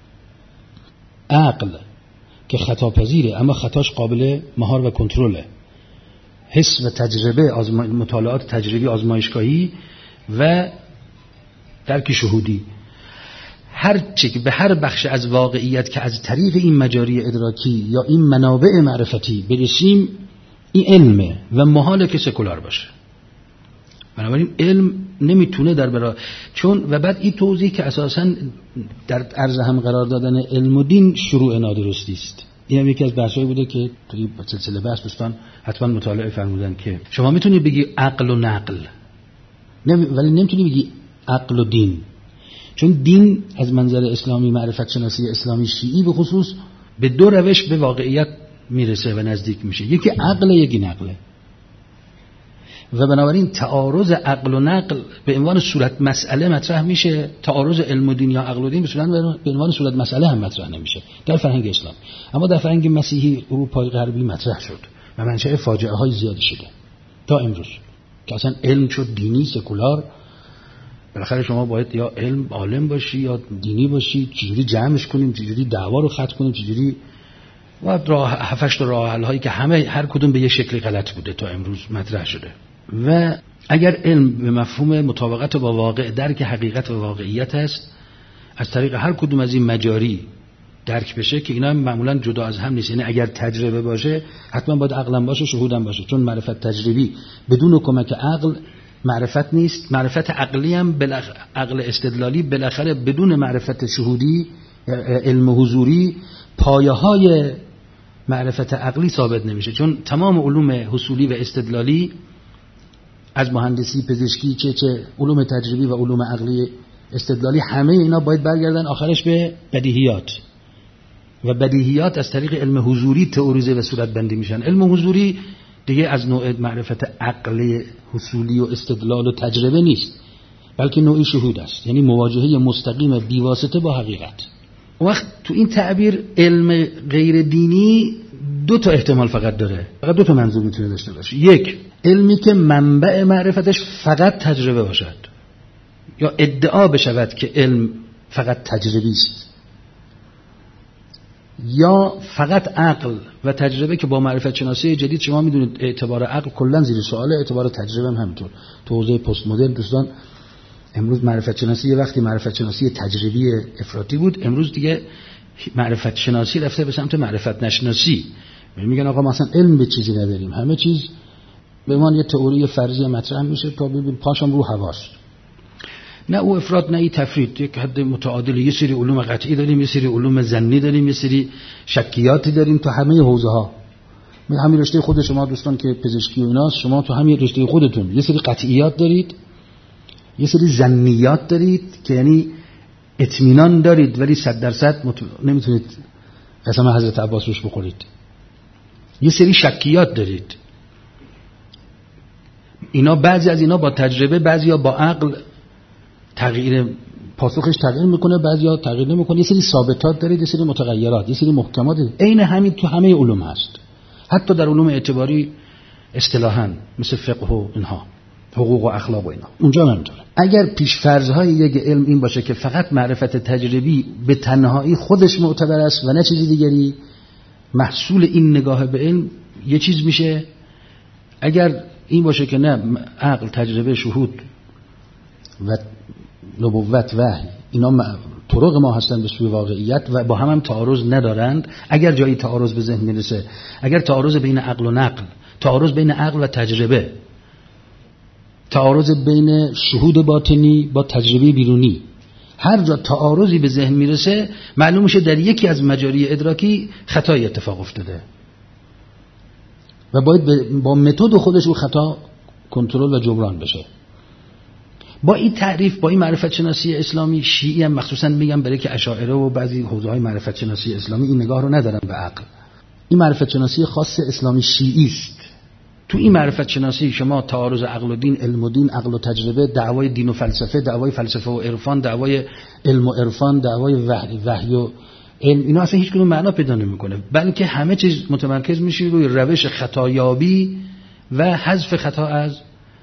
S1: عقل که خطا پذیره اما خطاش قابل مهار و کنترله، حس و تجربه، آزما... مطالعات تجربی آزمایشگاهی و درک شهودی. هر چی که به هر بخش از واقعیت که از طریق این مجاری ادراکی یا این منابع معرفتی برسیم، این علمه و محاله که سکولار باشه. بنابراین علم نمیتونه در برا چون و بعد این توضیح که اساساً در عرض هم قرار دادن علم و دین شروع نادرستی است. این هم یکی از بحثایی بوده که توی سلسله بحث دوستان حتما مطالعه فرمودن که شما میتونی بگی عقل و نقل، نمی... ولی نمیتونی بگی عقل و دین، چون دین از منظر اسلامی، معرفت شناسی اسلامی شیعی به خصوص، به دو روش به واقعیت میرسه و نزدیک میشه، یکی عقل، یکی نقله. و بنابراین تعارض عقل و نقل به عنوان صورت مسئله مطرح میشه، تعارض علم و دین یا عقل و دین به عنوان صورت مسئله هم مطرح نمیشه در فرهنگ اسلام. اما در فرهنگ مسیحی اروپای غربی مطرح شد و منشأ فاجعه های زیادی شده تا امروز که اصلا علم شد دینی، سکولار. بالاخره شما باید یا علم عالم باشی یا دینی باشی، چجوری جمعش کنیم، چجوری دعوا رو ختم کنیم، چجوری و راه هفتش تا راه حل هایی که همه هر کدوم به یه شکلی غلط بوده تا امروز مطرح شده. و اگر علم به مفهوم مطابقت با واقع، درک حقیقت و واقعیت است، از طریق هر کدوم از این مجاری درک بشه که اینا معمولا جدا از هم نیست. یعنی اگر تجربه باشه حتما باید عقلم باشه، شهودم باشه، چون معرفت تجربی بدون کمک عقل معرفت نیست. معرفت عقلی هم بلخ... عقل استدلالی بالاخره بدون معرفت شهودی، علم حضوری، پایه های معرفت عقلی ثابت نمیشه، چون تمام علوم حصولی و استدلالی از مهندسی، پزشکی، چه چه علوم تجربی و علوم عقلی استدلالی، همه اینا باید برگردن آخرش به بدیهیات و بدیهیات از طریق علم حضوری تئوریزه و صورتبندی میشن. علم حضوری دیگه از نوع معرفت عقلی حصولی و استدلال و تجربه نیست، بلکه نوعی شهود است، یعنی مواجهه مستقیم بیواسطه با حقیقت. وقت تو این تعبیر علم غیر دینی دو تا احتمال فقط داره، فقط دو تا منظور میتونه داشته باشه. یک، علمی که منبع معرفتش فقط تجربه باشد، یا ادعا بشود که علم فقط تجربی است، یا فقط عقل و تجربه که با معرفت شناسی جدید شما میدونید اعتبار عقل کلا زیر سواله، اعتبار تجربه هم همینطور. تو حوزه پست مدرن دوستان امروز معرفت شناسی یه وقتی معرفت شناسی تجربی افراطی بود، امروز دیگه معرفت شناسی رفته به سمت معرفت نشناسی. میگن آقا مثلا علم به چیزی نداریم، همه چیز به من یه تئوری فرضی مطرح میشه تا ببین پاشم رو هواست. نه او افراط نه ای تفرید، یک حد متعادل. یه سری علوم قطعی داریم، یه سری علوم ظنی داریم، یه سری شکیاتی داریم تو همه حوزه ها. همین رشته خود شما دوستان که پزشکی و ایناست، شما تو همین رشته خودتون یه سری قطعیات دارید، یه سری ظنیات دارید که یعنی اطمینان دارید ولی صد درصد مت... نمیتونید قسم حضرت عباس روش بخورید. یه سری شکیات دارید، اینا بعضی از اینا با تجربه، بعضیا با عقل تغییر پاسخش تغییر میکنه، بعضیا تغییر نمیکنه. یه سری ثابتات دارید، یه سری متغیرات، یه سری محکمات دارید. عین همین تو همه علوم هست، حتی در علوم اعتباری اصطلاحاً مثل فقه و اینها، حقوق و اخلاق و اینا، اونجا همینطوره. اگر پیش‌فرض‌های یک علم این باشه که فقط معرفت تجربی به تنهایی خودش معتبر است و نه چیزی دیگری، محصول این نگاه به علم یه چیز میشه. اگر این باشه که نه، عقل، تجربه، شهود و نبوت، وحی، اینا طرق ما هستن به سوی واقعیت و با هم هم تعارض ندارند، اگر جایی تعارض به ذهن میرسه، اگر تعارض بین عقل و نقل، تعارض بین عقل و تجربه، تعارض بین شهود باطنی با تجربه بیرونی، هر جا تعارضی به ذهن میرسه معلوم میشه در یکی از مجاری ادراکی خطایی اتفاق افتاده و باید با متد خودش رو خطا کنترل و جبران بشه. با این تعریف، با این معرفت شناسی اسلامی، شیعی هم مخصوصا میگم برای که اشاعره و بعضی حوزه‌های معرفت شناسی اسلامی این نگاه رو ندارن به عقل. این معرفت شناسی خاص اسلامی شیعی است. تو این معرفت شناسی شما تعارض عقل و دین، علم و دین، عقل و تجربه، دعوای دین و فلسفه، دعوای فلسفه و عرفان، دعوای علم و عرفان، دعوای وحی, وحی و علم، اینا اصلا هیچ کدوم معنا پیدا نمیکنه، بلکه همه چیز متمرکز میشه روی روش خطایابی و حذف خطا از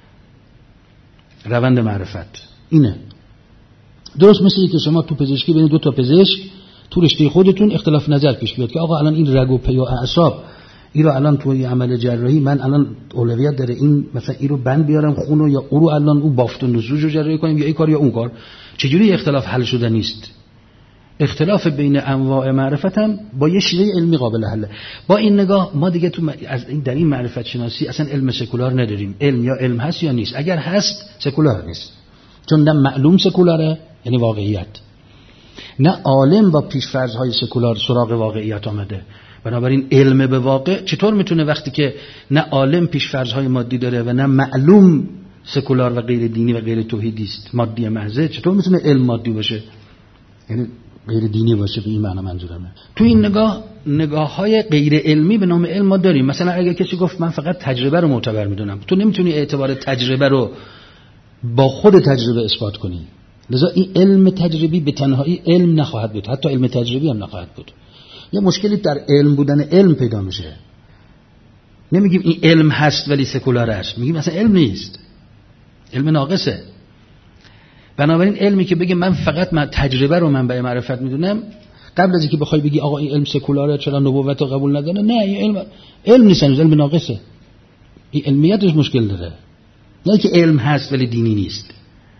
S1: روند معرفت. اینه درست مثل که شما تو پزشکی بین دو تا پزشک تو رشته خودتون اختلاف نظر پیش بیاد که آقا الان این رگ و پی و اعصاب این رو الان توی عمل جراحی من الان اولویت داره این مثلا این رو بند بیارم خونو، یا اون رو الان اون بافت و نسوج رو جراحی کنیم، یا این کار یا اون کار. چجوری اختلاف حل شده نیست؟ اختلاف بین انواع معرفت هم با یه شیوه علمی قابل حله. با این نگاه ما دیگه تو از این در این معرفت شناسی اصلا علم سکولار نداریم. علم یا علم هست یا نیست. اگر هست سکولار نیست، چون نه معلوم سکولاره یعنی واقعیت، نه عالم با پیش‌فرض‌های سکولار سراغ واقعیت آمده. بنابراین علم به واقع چطور میتونه وقتی که نه عالم پیش‌فرض‌های مادی داره و نه معلوم سکولار و غیر دینی و غیر توحیدی است، مادی محض، چطور میتونه علم مادی باشه یعنی غیر دینی باشه؟ به این معنی منظورمه. تو این نگاه نگاه‌های غیر علمی به نام علم ما داریم. مثلا اگه کسی گفت من فقط تجربه رو معتبر میدونم، تو نمیتونی اعتبار تجربه رو با خود تجربه اثبات کنی. لذا این علم تجربی به تنهایی علم نخواهد بود، حتی علم تجربی هم نخواهد بود. یه مشکلی در علم بودن علم پیدا میشه. نمیگیم این علم هست ولی سکولار است، میگیم مثلا علم نیست، علم ناقصه. بنابراین علمی که بگه من فقط من تجربه رو منبع معرفت میدونم، قبل از اینکه بخوای بگی آقا این علم سکولاره چرا نبوت رو قبول نداره، نه این علم علم نیست، علم ناقصه. این علمیتش مشکل داره، نه که علم هست ولی دینی نیست.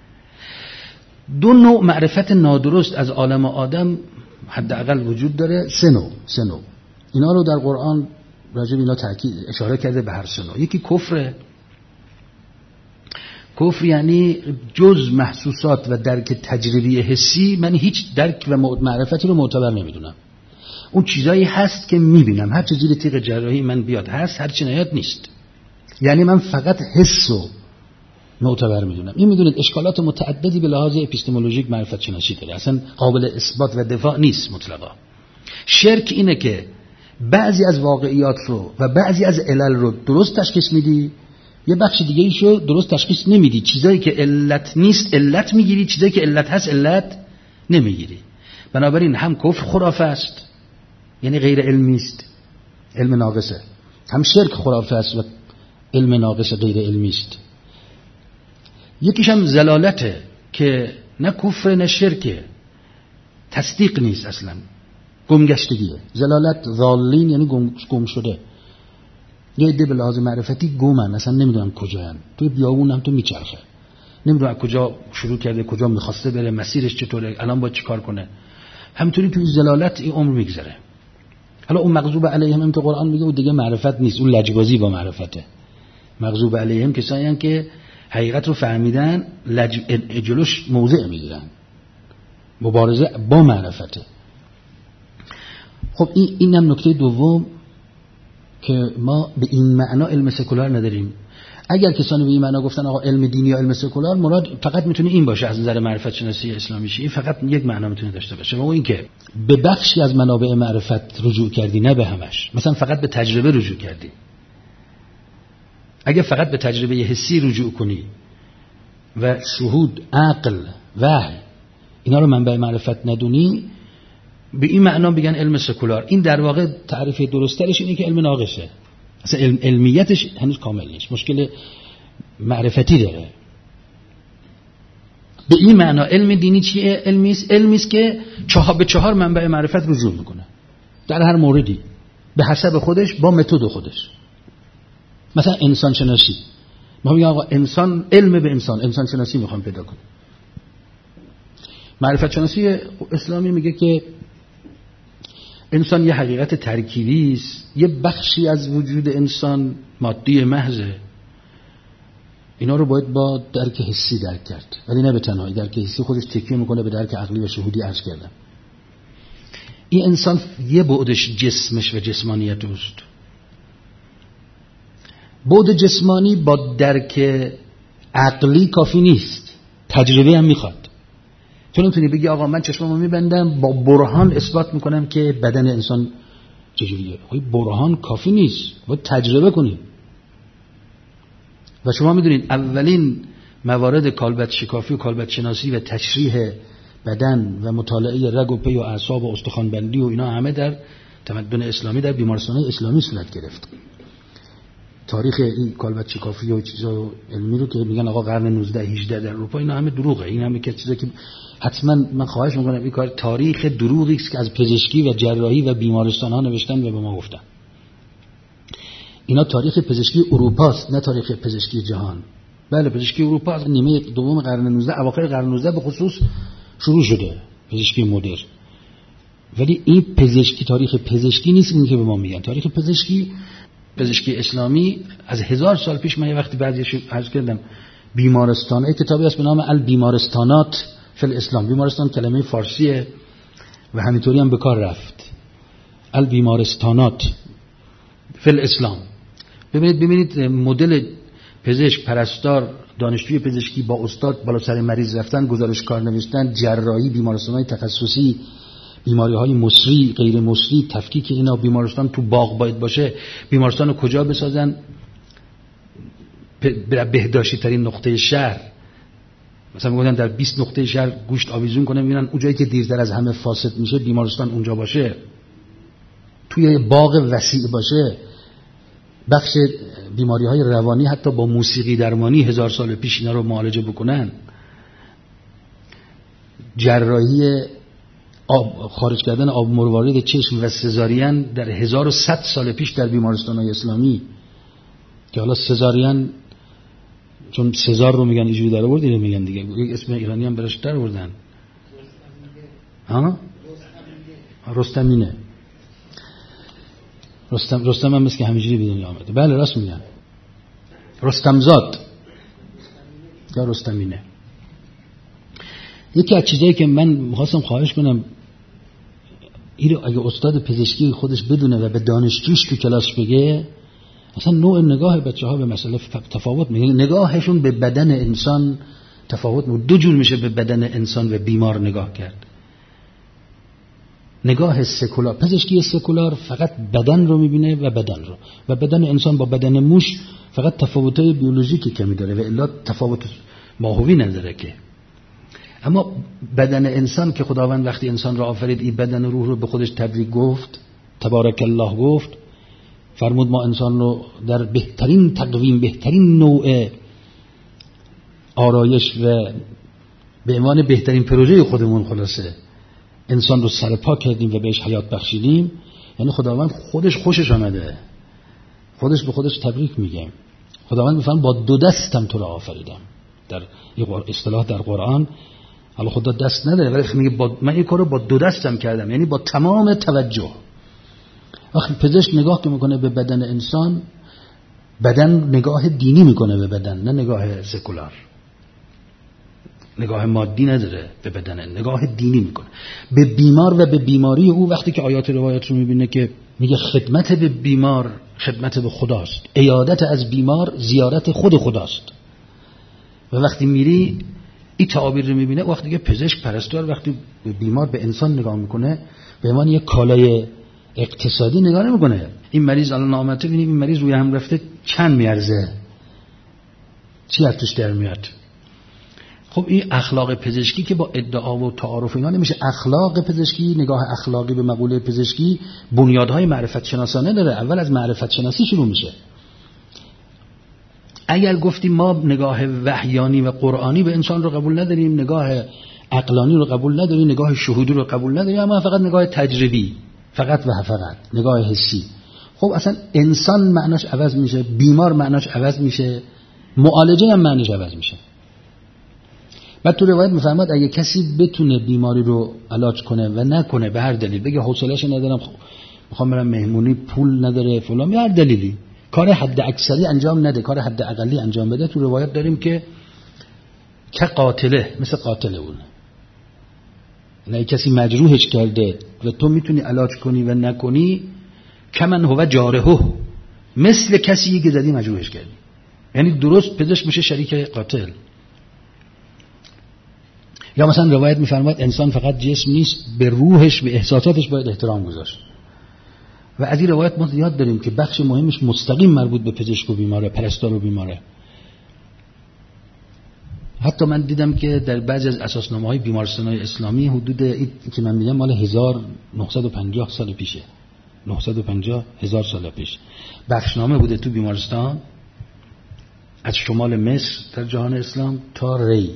S1: دو نوع معرفت نادرست از عالم آدم حداقل وجود داره، سه نوع سه نوع اینا رو در قرآن راجع به اینا تاکید اشاره کرده به هر سه نوع. یکی کفره. کفر یعنی جز محسوسات و درک تجربی حسی من هیچ درک و معرفتی رو معتبر نمیدونم. اون چیزایی هست که میبینم، هر چیزی زیر تیغ جراحی من بیاد هست، هر چی نیاد نیست. یعنی من فقط حس و معتبر میدونم. این میدونید اشکالات متعددی به لحاظ اپیستمولوژیک معرفت شناسی داره، اصلا قابل اثبات و دفاع نیست مطلقا. شرک اینه که بعضی از واقعیات رو و بعضی از علل رو درست تشخیص میدی، یه بخش دیگه ایشو درست تشخیص نمیدی، چیزایی که علت نیست علت میگیری، چیزایی که علت هست علت نمیگیری. بنابراین هم کفر خرافه است، یعنی غیر علمی است، علم ناقصه، هم شرک خرافه است و علم ناقص غیر علمی است. یکیش هم زلالته که نه کفر نه شرکه، تصدیق نیست، اصلا گمگشتگیه. زلالت ضالین یعنی گم, گم شده. یه عده به لحاظ معرفتی گمن، اصلا نمیدونم کجاین، توی بیابون هم تو میچرخه، نمیدونم کجا شروع کرده، کجا میخواسته بره، مسیرش چطوره، الان باید چی کار کنه. همینطوری توی زلالت این عمر میگذره. حالا اون مغضوب علیهم هم که قرآن میگه و دیگه معرفت نیست، اون لجبازی با معرفته. مغضوب علیهم کسایی هستن که حقیقت رو فهمیدن، لج... جلوش موضع میگیرن، مبارزه با معرفته. خب این اینم نکته دوم که ما به این معنا علم سکولار نداریم. اگر کسانی به این معنا گفتن آقا علم دینی یا علم سکولار، مراد فقط میتونه این باشه از نظر معرفت شناسی اسلامی شی، فقط یک معنا میتونه داشته باشه، و اون این که به بخشی از منابع معرفت رجوع کردی، نه به همش. مثلا فقط به تجربه رجوع کردی. اگه فقط به تجربه حسی رجوع کنی و شهود، عقل، وحی اینا رو منبع معرفت ندونی، به این معنا بگن علم سکولار. این در واقع تعریف درست‌ترش اینه که علم ناقصه، اصلا علم علمیتش هنوز کامل نیست، مشکل معرفتی داره. به این معنا علم دینی چیه؟ علمی است، علمی است که چهار به چهار منبع معرفت رجوع میکنه در هر موردی به حسب خودش با متد خودش. مثلا انسان شناسی، ما میگیم آقا انسان، علم به انسان، انسان شناسی میخوام پیدا کنیم. معرفت شناسی اسلامی میگه که انسان یه حقیقت ترکیبی است، یه بخشی از وجود انسان مادی محضه، اینا رو باید با درک حسی درک کرد، ولی نه به تنهایی. درک حسی خودش تکیه میکنه به درک عقلی و شهودی. عرض کردم این انسان یه بعدش جسمش و جسمانیت است. بعد جسمانی با درک عقلی کافی نیست، تجربه هم میخواد. تو نمیتونی بگی آقا من چشممو میبندم با برهان اثبات میکنم که بدن انسان چجوریه. خب برهان کافی نیست، باید تجربه کنیم. و شما میدونید اولین موارد کالبد شکافی و کالبد شناسی و تشریح بدن و مطالعه رگ و پی و اعصاب و استخوان بندی و اینا همه در تمدن اسلامی در بیمارستان‌های اسلامی صورت گرفت. تاریخ این کالبد شکافی و چیزا علمی رو که میگن آقا قرن نوزده هجده در اروپا، اینا همه دروغه. این همه که چیزا که حتما من خواهش میکنم این کار تاریخ دروغی است که از پزشکی و جراحی و بیمارستان ها نوشتن و به ما گفتن. اینا تاریخ پزشکی اروپا است، نه تاریخ پزشکی جهان. بله پزشکی اروپا از نیمه دوم قرن نوزده اواخر قرن نوزده به خصوص شروع شده، پزشکی مدرن. ولی این پزشکی تاریخ پزشکی نیست این که به ما میگن. تاریخ پزشکی پزشکی اسلامی از هزار سال پیش. من یه وقتی بعضیش عرض کردم بیمارستان، یک کتابی هست به نام البیمارستانات فی الاسلام. بیمارستان کلمه فارسیه و همینطوری هم به کار رفت. البیمارستانات فی الاسلام. ببینید ببینید مدل پزشک، پرستار، دانشجوی پزشکی با استاد بالا سر مریض رفتن، گزارشکار نوشتن، جراحی، بیمارستان‌های تخصصی، بیماری‌های مصری، غیر مصری، تفکیک اینا. بیمارستان تو باغ باید باشه. بیمارستان رو کجا بسازن؟ بهداشتی ترین نقطه شهر. مثلا میگن در بیست نقطه شهر گوشت آویزون کنه، میبینن اونجایی که دیرتر از همه فاسد میشه بیمارستان اونجا باشه. توی باغ وسیع باشه. بخش بیماری‌های روانی حتی با موسیقی درمانی هزار سال پیش اینا رو معالجه بکنن. جراحی آب خارج کردن آب مروارید چشم و سزارین در هزار و صد سال پیش در بیمارستان‌های اسلامی، که حالا سزارین چون سزار رو میگن اینجوری در آورد، اینو میگن دیگه، یک اسم ایرانی هم براش در آوردن. ها رستمینه. رستم رستم هم مثل که همینجوری به دنیا آمده. بله راست میگن. رستمزاد یا رستمینه. یکی از چیزایی که من می‌خواستم خواهش کنم این رو اگه استاد پزشکی خودش بدونه و به دانشجوش تو کلاس بگه، اصلا نوع نگاه بچه‌ها به مسئله تفاوت می‌کنه، نگاهشون به بدن انسان تفاوت می‌کنه. دو جور میشه به بدن انسان و بیمار نگاه کرد. نگاه سکولار، پزشکی سکولار فقط بدن رو می‌بینه و بدن رو، و بدن انسان با بدن موش فقط تفاوت‌های بیولوژیکی کمی داره و الا تفاوت ماهوی نداره که. اما بدن انسان که خداوند وقتی انسان را آفرید این بدن روح رو به خودش تبریک گفت، تبارک الله گفت، فرمود ما انسان رو در بهترین تقویم، بهترین نوع آرایش و به عنوان بهترین پروژه خودمون خلاصه انسان رو سرپا کردیم و بهش حیات بخشیدیم. یعنی خداوند خودش خوشش آمده، خودش به خودش تبریک میگه. خداوند میفرماید با دو دستم تو رو آفریدم. در این اصطلاح در قرآن، حالا خدا دست نداره ولی میگه با من این کارو با دو دستم کردم، یعنی با تمام توجه. وقتی پزشک نگاه که میکنه به بدن انسان، بدن نگاه دینی میکنه به بدن، نه نگاه سکولار، نگاه مادی نداره به بدن، نگاه دینی میکنه به بیمار و به بیماری او. وقتی که آیات روایات رو میبینه که میگه خدمت به بیمار خدمت به خداست، عیادت از بیمار زیارت خود خداست. و وقتی میری این تعابیر رو میبینه، وقتی که پزشک پرستار وقتی به بیمار به انسان نگاه میکنه به عنوان یک کالای اقتصادی نگاه نمیکنه. این مریض الان نامته ببینیم این مریض روی هم رفته چند میارزه، چی از توش در میاد. خب این اخلاق پزشکی که با ادعا و تعارف اینا نمیشه. اخلاق پزشکی، نگاه اخلاقی به مقوله پزشکی بنیادهای معرفت شناسانه داره. اول از معرفت شناسی شروع میشه. اگر گفتیم ما نگاه وحیانی و قرآنی به انسان رو قبول نداریم، نگاه عقلانی رو قبول نداریم، نگاه شهودی رو قبول نداریم، اما فقط نگاه تجربی، فقط و فقط نگاه حسی، خب اصلا انسان معناش عوض میشه، بیمار معناش عوض میشه، معالجه هم معناش عوض میشه. بعد تو روایت میفرماد اگه کسی بتونه بیماری رو علاج کنه و نکنه به هر دلیل، بگه حوصله‌اش ندارم میخوام برم مهمونی، پول نداره فلان، یا هر دلیلی کار حد اکثری انجام نده، کار حد اقلی انجام بده، تو روایت داریم که که قاتله، مثل قاتله اون. نه کسی مجروحش کرده و تو میتونی علاج کنی و نکنی، کمن هو جارهو، مثل کسی که زدی مجروحش کردی. یعنی درست پزشک میشه شریک قاتل. یا مثلا روایت میفرماید انسان فقط جسم نیست، به روحش به احساساتش باید احترام گذاشت. و از این روایت ما یاد داریم که بخش مهمش مستقیم مربوط به پزشک و بیماره، پرستار و بیماره. حتی من دیدم که در بعضی از اساسنامه‌های بیمارستان‌های اسلامی حدود این که من میگم مال هزار و نهصد و پنجاه سال پیشه، نهصد و پنجاه هزار سال پیش بخشنامه بوده تو بیمارستان از شمال مصر در جهان اسلام تا ری.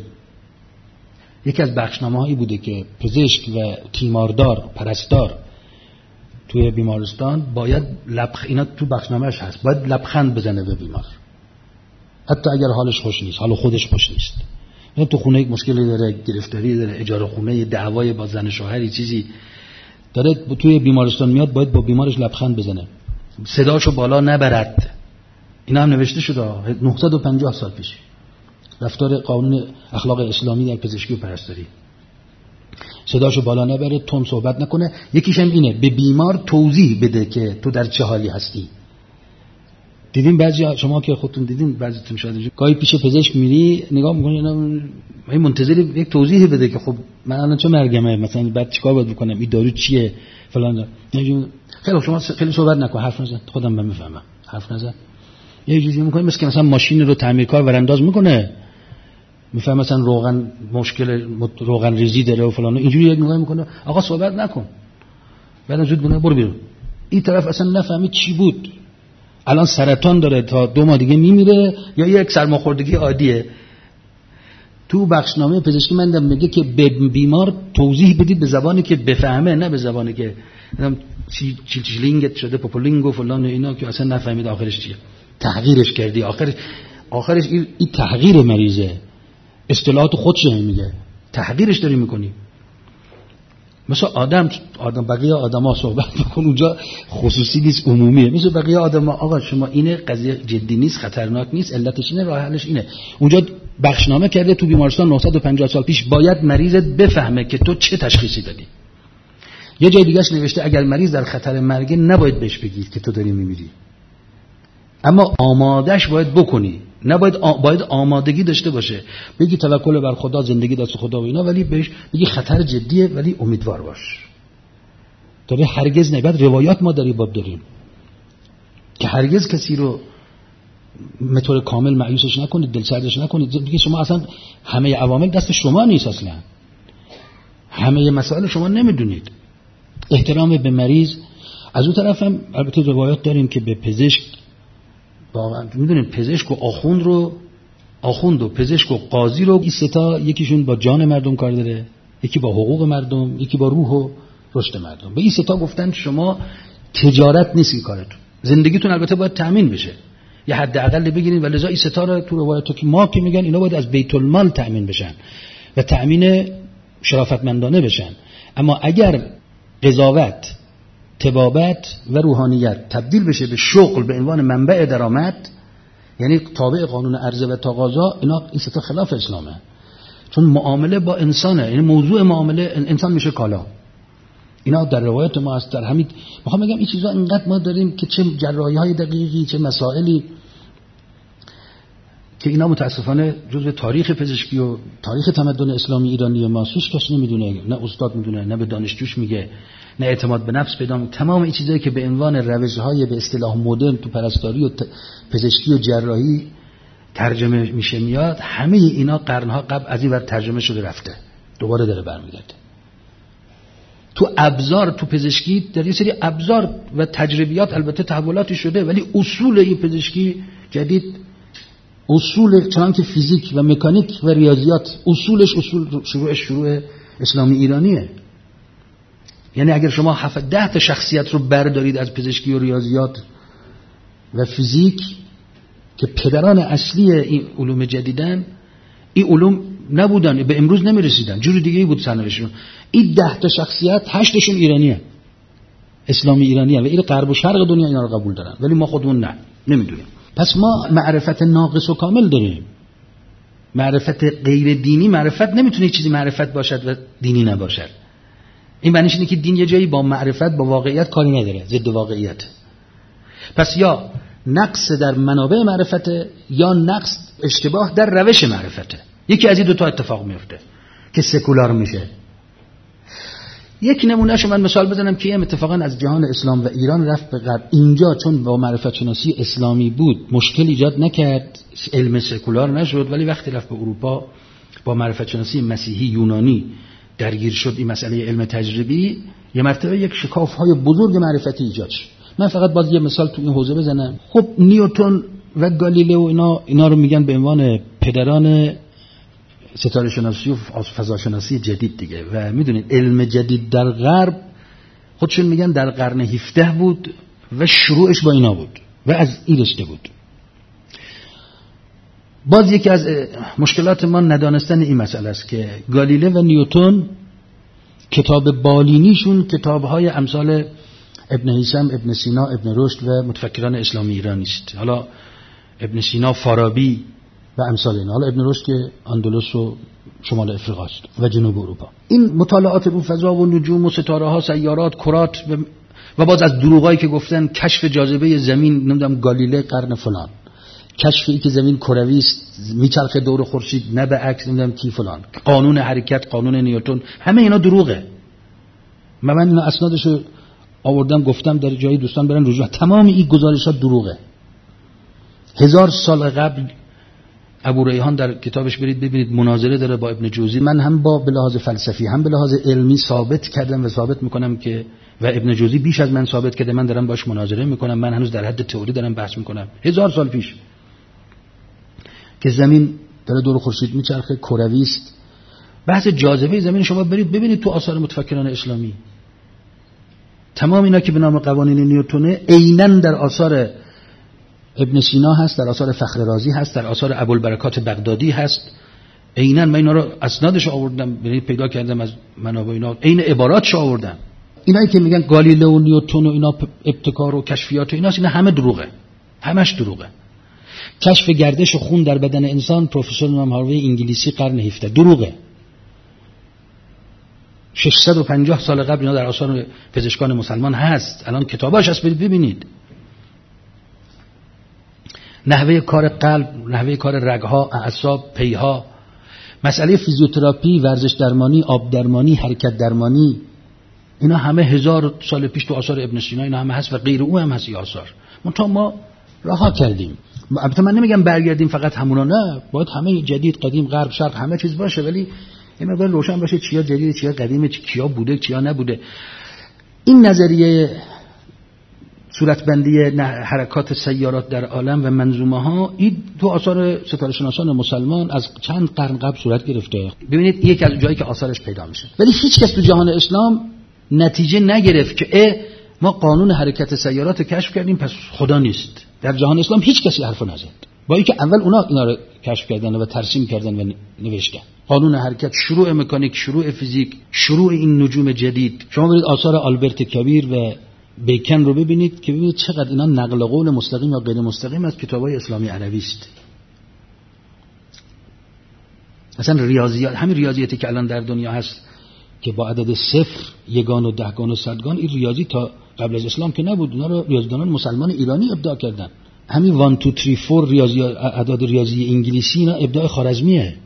S1: یکی از بخشنامه‌هایی بوده که پزشک و تیماردار، پرستار توی بیمارستان باید لبخ اینا تو بخشنامه‌اش هست، باید لبخند بزنه به بیمار، حتی اگر حالش خوش نیست، حالا خودش خوش نیست. یعنی تو خونه یک مشکلی داره، گرفتاری داره، اجاره خونه، دعوای با زن شوهری چیزی داره، توی بیمارستان میاد باید با بیمارش لبخند بزنه، صداشو بالا نبرد. اینا هم نوشته شده نهصد و پنجاه سال پیش، رفتار قانون اخلاق اسلامی در پزشکی و پرستاری. صداشو بالا نبره، تون صحبت نکنه. یکیش هم اینه به بیمار توضیح بده که تو در چه حالی هستی. دیدین بعضی شما که خودتون دیدین، بعضیتون شاید گاهی پیش پزشک میری نگاه میکنی اینا این منتظر یک توضیح بده که خب من الان چه مرگمه، مثلا بعد چیکار باید بکنم، این دارو چیه فلان. خیلی شما خیلی صحبت نکن، حرف نزن، خودم من میفهمم، حرف نزن. یه چیزی میکنی مثل که مثلا ماشین رو تعمیرکار ورانداز میکنه، میفهم مثلا روغن مشکل روغن ریزی داره و فلان، اینجوری یک نگاه میکنه آقا صحبت نکن، بعد زود بونه برو بیرون. این طرف اصلا نفهمید چی بود، الان سرطان داره تا دو ماه دیگه میمیره یا یک سرماخوردگی عادیه. تو بخشنامه پزشکی من دارم میگه که به بیمار توضیح بدید به زبانی که بفهمه، نه به زبانی که چی چی چیلینگت شده پوپولینگ و فلان اینا که اصلا نفهمید آخرش چیه، تغییرش کردی، آخرش آخرش این ای تغییر مریضه. اصطلاحات خودش میگه تحقیرش داری میکنی. مثلا آدم آدم بقیه آدما صحبت بکن، اونجا خصوصی نیست، عمومیه. مثلا بقیه آدما آقا شما اینه قضیه جدی نیست، خطرناک نیست، علتش اینه، راه حلش اینه. اونجا بخشنامه کرده تو بیمارستان نهصد و پنجاه سال پیش باید مریضت بفهمه که تو چه تشخیصی دادی. یه جای دیگهش نوشته اگر مریض در خطر مرگ نباید بهش بگید که تو داری میمیری. اما آمادهش باید بکنی، نباید آ... باید آمادگی داشته باشه. بگی توکل بر خدا، زندگی دست خدا و اینا، ولی بهش بگی خطر جدیه ولی امیدوار باش. تا به هرگز نباید روایات ما داری باب داریم که هرگز کسی رو به طور کامل مایوسش نکنید، دلسردش نکنید. دیگه شما اصلا همه عوامل دست شما نیست، اصلا همه مسائل شما نمیدونید. احترام به مریض. از اون طرف هم البته روایات داریم که به پزشک، واقعا میدونید پزشک و آخوند رو آخوند و پزشک و قاضی رو این سه تا یکیشون با جان مردم کار داره، یکی با حقوق مردم، یکی با روح و رشد مردم. به این سه تا گفتن شما تجارت نیست این کارتون، زندگیتون البته باید تأمین بشه، یه حداقل بگیرین. و لذا این سه تا رو تو روایات که ما که میگن اینا باید از بیت المال تأمین بشن و تأمین شرافتمندانه بشن. اما اگر قضاوت، طبابت و روحانیت تبدیل بشه به شغل به عنوان منبع درآمد، یعنی تابع قانون عرضه و تقاضا، اینا این سه تا خلاف اسلامه. چون معامله با انسانه، یعنی موضوع معامله انسان میشه کالا. اینا در روایت ما هست. در همین میخوام بگم این چیزا اینقدر ما داریم که چه جراحی‌های دقیقی، چه مسائلی که اینا متاسفانه جزء تاریخ پزشکی و تاریخ تمدن اسلامی ایرانی ما سوش کسی نمیدونه، نه استاد میدونه، نه به دانشجوش میگه، نه اعتماد به نفس پیدا میکنه. تمام این چیزایی که به عنوان روش‌های به اصطلاح مدرن تو پرستاری و پزشکی و جراحی ترجمه میشه میاد، همه اینا قرنها قبل از این ور ترجمه شده رفته، دوباره داره برمیگرده. تو ابزار تو پزشکی در یه سری ابزار و تجربیات البته تحولاتی شده، ولی اصول این پزشکی جدید، اصول چنانکه فیزیک و مکانیک و ریاضیات اصولش اصول شروع شروع اسلامی ایرانیه. یعنی اگر شما هفت ده تا شخصیت رو بردارید از پزشکی و ریاضیات و فیزیک که پدران اصلی این علوم جدیدن، این علوم نبودن، به امروز نمیرسیدن، جور دیگه ای بود سرنوشتشون. این ده تا شخصیت هشتشون ایرانیه، اسلامی ایرانیه و این غرب و شرق دنیا اینا رو قبول دارن، ولی ما خودمون نه، نمیدونیم. پس ما معرفت ناقص و کامل داریم. معرفت غیر دینی، معرفت نمیتونه چیزی معرفت باشد و دینی نباشد. این معنیش اینه که دین یه جایی با معرفت با واقعیت کاری نداره، ضد واقعیت. پس یا نقص در منابع معرفت یا نقص اشتباه در روش معرفته. یکی از این دو تا اتفاق میفته که سکولار میشه. یک نمونهشو من مثال بزنم که این اتفاقا از جهان اسلام و ایران رفت به غرب. اینجا چون با معرفت شناسی اسلامی بود مشکل ایجاد نکرد، علم سکولار نشد، ولی وقتی رفت به اروپا با معرفت شناسی مسیحی یونانی درگیر شد، این مسئله علم تجربی، یه مرتبه یک شکاف‌های بزرگ معرفتی ایجاد شد. من فقط باز یه مثال تو این حوزه بزنم. خب نیوتن و گالیله و اینا اینا رو میگن به عنوان پدران ستاره شناسی و فضا شناسی جدید دیگه. و میدونید علم جدید در غرب خودشون میگن در قرن هفدهم بود و شروعش با اینا بود و از این رشته بود. باز یکی از مشکلات ما ندانستن این مسئله است که گالیله و نیوتن کتاب بالینیشون کتاب‌های امثال ابن هیثم، ابن سینا، ابن رشد و متفکران اسلامی ایرانی است. حالا ابن سینا، فارابی و امثال اینا. حالا ابن رشد که اندلس و شمال افریقا است و جنوب اروپا. این مطالعات رو فضا و نجوم و ستاره ها، سیارات، کرات و باز از دروغایی که گفتن کشف جاذبه زمین، نمیدونم گالیله قرن فلان، کشف ای که زمین کروی است، میچرخه دور خورشید، نه به عکس، نمیدونم کی فلان، قانون حرکت، قانون نیوتن، همه اینا دروغه. من اینا اسنادشو آوردم گفتم در جایی دوستان برن رجوع، تمام این گزارشات دروغه. هزار سال قبل ابو ریحان در کتابش برید ببینید مناظره داره با ابن جوزی. من هم با به لحاظ فلسفی هم به لحاظ علمی ثابت کردم و ثابت میکنم که و ابن جوزی بیش از من ثابت کرده، من دارم باش مناظره میکنم، من هنوز در حد تئوری دارم بحث میکنم. هزار سال پیش که زمین داره دور خورشید میچرخه، کروی است. بحث جاذبه زمین شما برید ببینید تو آثار متفکران اسلامی، تمام اینا که به نام قوانین نیوتونه عیناً در آثار ابن سینا هست، در آثار فخر رازی هست، در آثار ابوالبرکات بغدادی هست. عیناً من اینا رو اسنادش آوردم، برید پیدا کردم از منابع اینا، عین عباراتش آوردم. اینایی که میگن گالیله و نیوتن و اینا ابتکار و کشفیات و ایناست، اینا همه دروغه، همش دروغه. کشف گردش خون در بدن انسان پروفسور نام هاروی انگلیسی قرن هفدهم، دروغه. ششصد و پنجاه سال قبل اینا در آثار پزشکان مسلمان هست، الان کتاباش هست، برید ببینید. نحوه کار قلب، نحوه کار رگها، اعصاب، پیها، مسئله فیزیوتراپی، ورزش درمانی، آب درمانی، حرکت درمانی، اینا همه هزار سال پیش تو آثار ابن سینا اینا همه هست و غیر او هم هست این آثار. منتها ما رها کردیم. البته من نمیگم برگردیم فقط همونا، نه، باید همه جدید، قدیم، غرب، شرق همه چیز باشه، ولی این مقدار روشن باشه چیا جدید، چیا قدیمه، چیا بوده، چیا نبوده. این نظریه صورتبندی حرکات سیارات در عالم و منظومه ها این تو آثار ستاره شناسان مسلمان از چند قرن قبل صورت گرفته. ببینید یکی از جایی که آثارش پیدا میشه، ولی هیچ کس تو جهان اسلام نتیجه نگرفت که اه ما قانون حرکت سیارات رو کشف کردیم پس خدا نیست. در جهان اسلام هیچ کسی حرفو نزد، با اینکه اول اونا اینا رو کشف کردن و ترسیم کردن و نوشتن. قانون حرکت، شروع مکانیک، شروع فیزیک، شروع این نجوم جدید. شما برید آثار آلبرت کبیر و بیکن رو ببینید که ببینید چقدر اینا نقل قول مستقیم یا غیر مستقیم از کتاب‌های اسلامی عربی است. مثلا ریاضیات، همین ریاضیاتی که الان در دنیا هست که با عدد صفر، یگان و دهگان و صدگان، این ریاضی تا قبل از اسلام که نبود. اینا رو ریاضیدانان مسلمان ایرانی ابداع کردن. همین وان تو تری فور ریاضی، اعداد ریاضی انگلیسی، اینا ابداع خوارزمیه.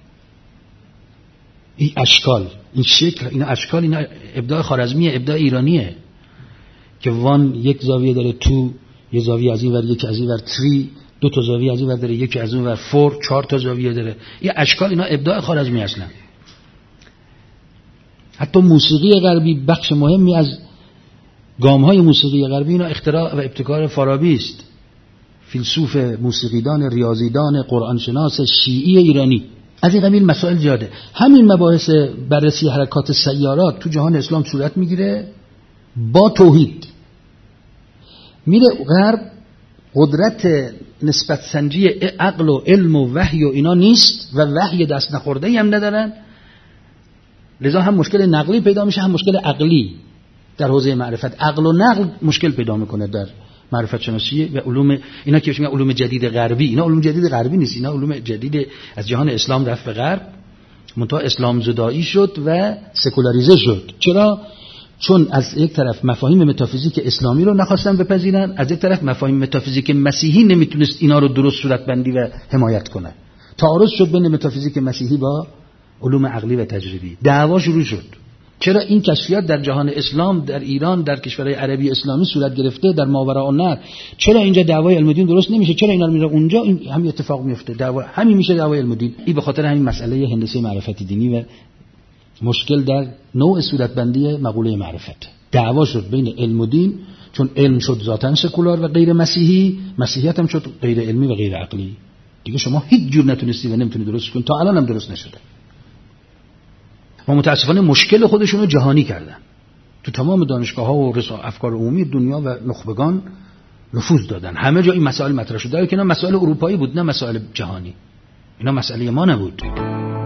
S1: این اشکال، این شکل، اینا اشکال، اینا ابداع خوارزمیه، ابداع ایرانیه. که وان یک زاویه داره، تو یه زاویه از این ور، یکی از این ور، تری دو تا زاویه از این ور داره، یکی از اون ور، فور چهار تا زاویه داره. این اشکال اینا ابداع خوارزمی اصلا. حتی موسیقی غربی بخش مهمی از گام‌های موسیقی غربی اینا اختراع و ابتکار فارابی است، فیلسوف، موسیقیدان، ریاضیدان، قرآن شناس شیعی ایرانی. از این قبیل مسائل زیاده. همین مباحث بررسی حرکات سیارات تو جهان اسلام صورت میگیره با توحید. میره غرب، قدرت نسبت سنجی عقل و علم و وحی و اینا نیست و وحی دست نخورده هم ندارن، لذا هم مشکل نقلی پیدا میشه هم مشکل عقلی در حوزه معرفت. عقل و نقل مشکل پیدا میکنه در معرفت شناسی و علوم اینا که میگن علوم جدید غربی. اینا علوم جدید غربی نیست، اینا علوم جدید از جهان اسلام رفت به غرب، منتها اسلام زدایی شد و سکولاریزه شد. چرا؟ چون از یک طرف مفاهیم متافیزیک اسلامی رو نخواستن بپذیرن، از یک طرف مفاهیم متافیزیک مسیحی نمیتونست اینا رو درست صورتبندی و حمایت کنه. تعارض شد بین متافیزیک مسیحی با علوم عقلی و تجربی، دعوا شروع شد. چرا این کشفیات در جهان اسلام، در ایران، در کشورهای عربی اسلامی صورت گرفته، در ماوراءالنهر، چرا اینجا دعوای علم و دین درست نمیشه؟ چرا اینا رو میره اونجا این همین اتفاق میفته؟ دعوا همین میشه دعوای علم و دین. این به خاطر همین مسئله هندسه معرفت دینی و مشکل در نوع صورتبندی مقوله معرفت. دعوا شد بین علم و دین، چون علم شد ذاتاً سکولار و غیر مسیحی، مسیحیت هم شد غیر علمی و غیر عقلی. دیگه شما هیچ جور نتونستی و نمیتونی درست کنی، تا الان هم درست نشده. و متاسفانه مشکل خودشون رو جهانی کردن. تو تمام دانشگاه‌ها و افکار عمومی دنیا و نخبگان نفوذ دادن. همه جا این مسائل مطرح شد، در حالی که اینا مسائل اروپایی بود، نه مسائل جهانی. اینا مسئله ما نبود.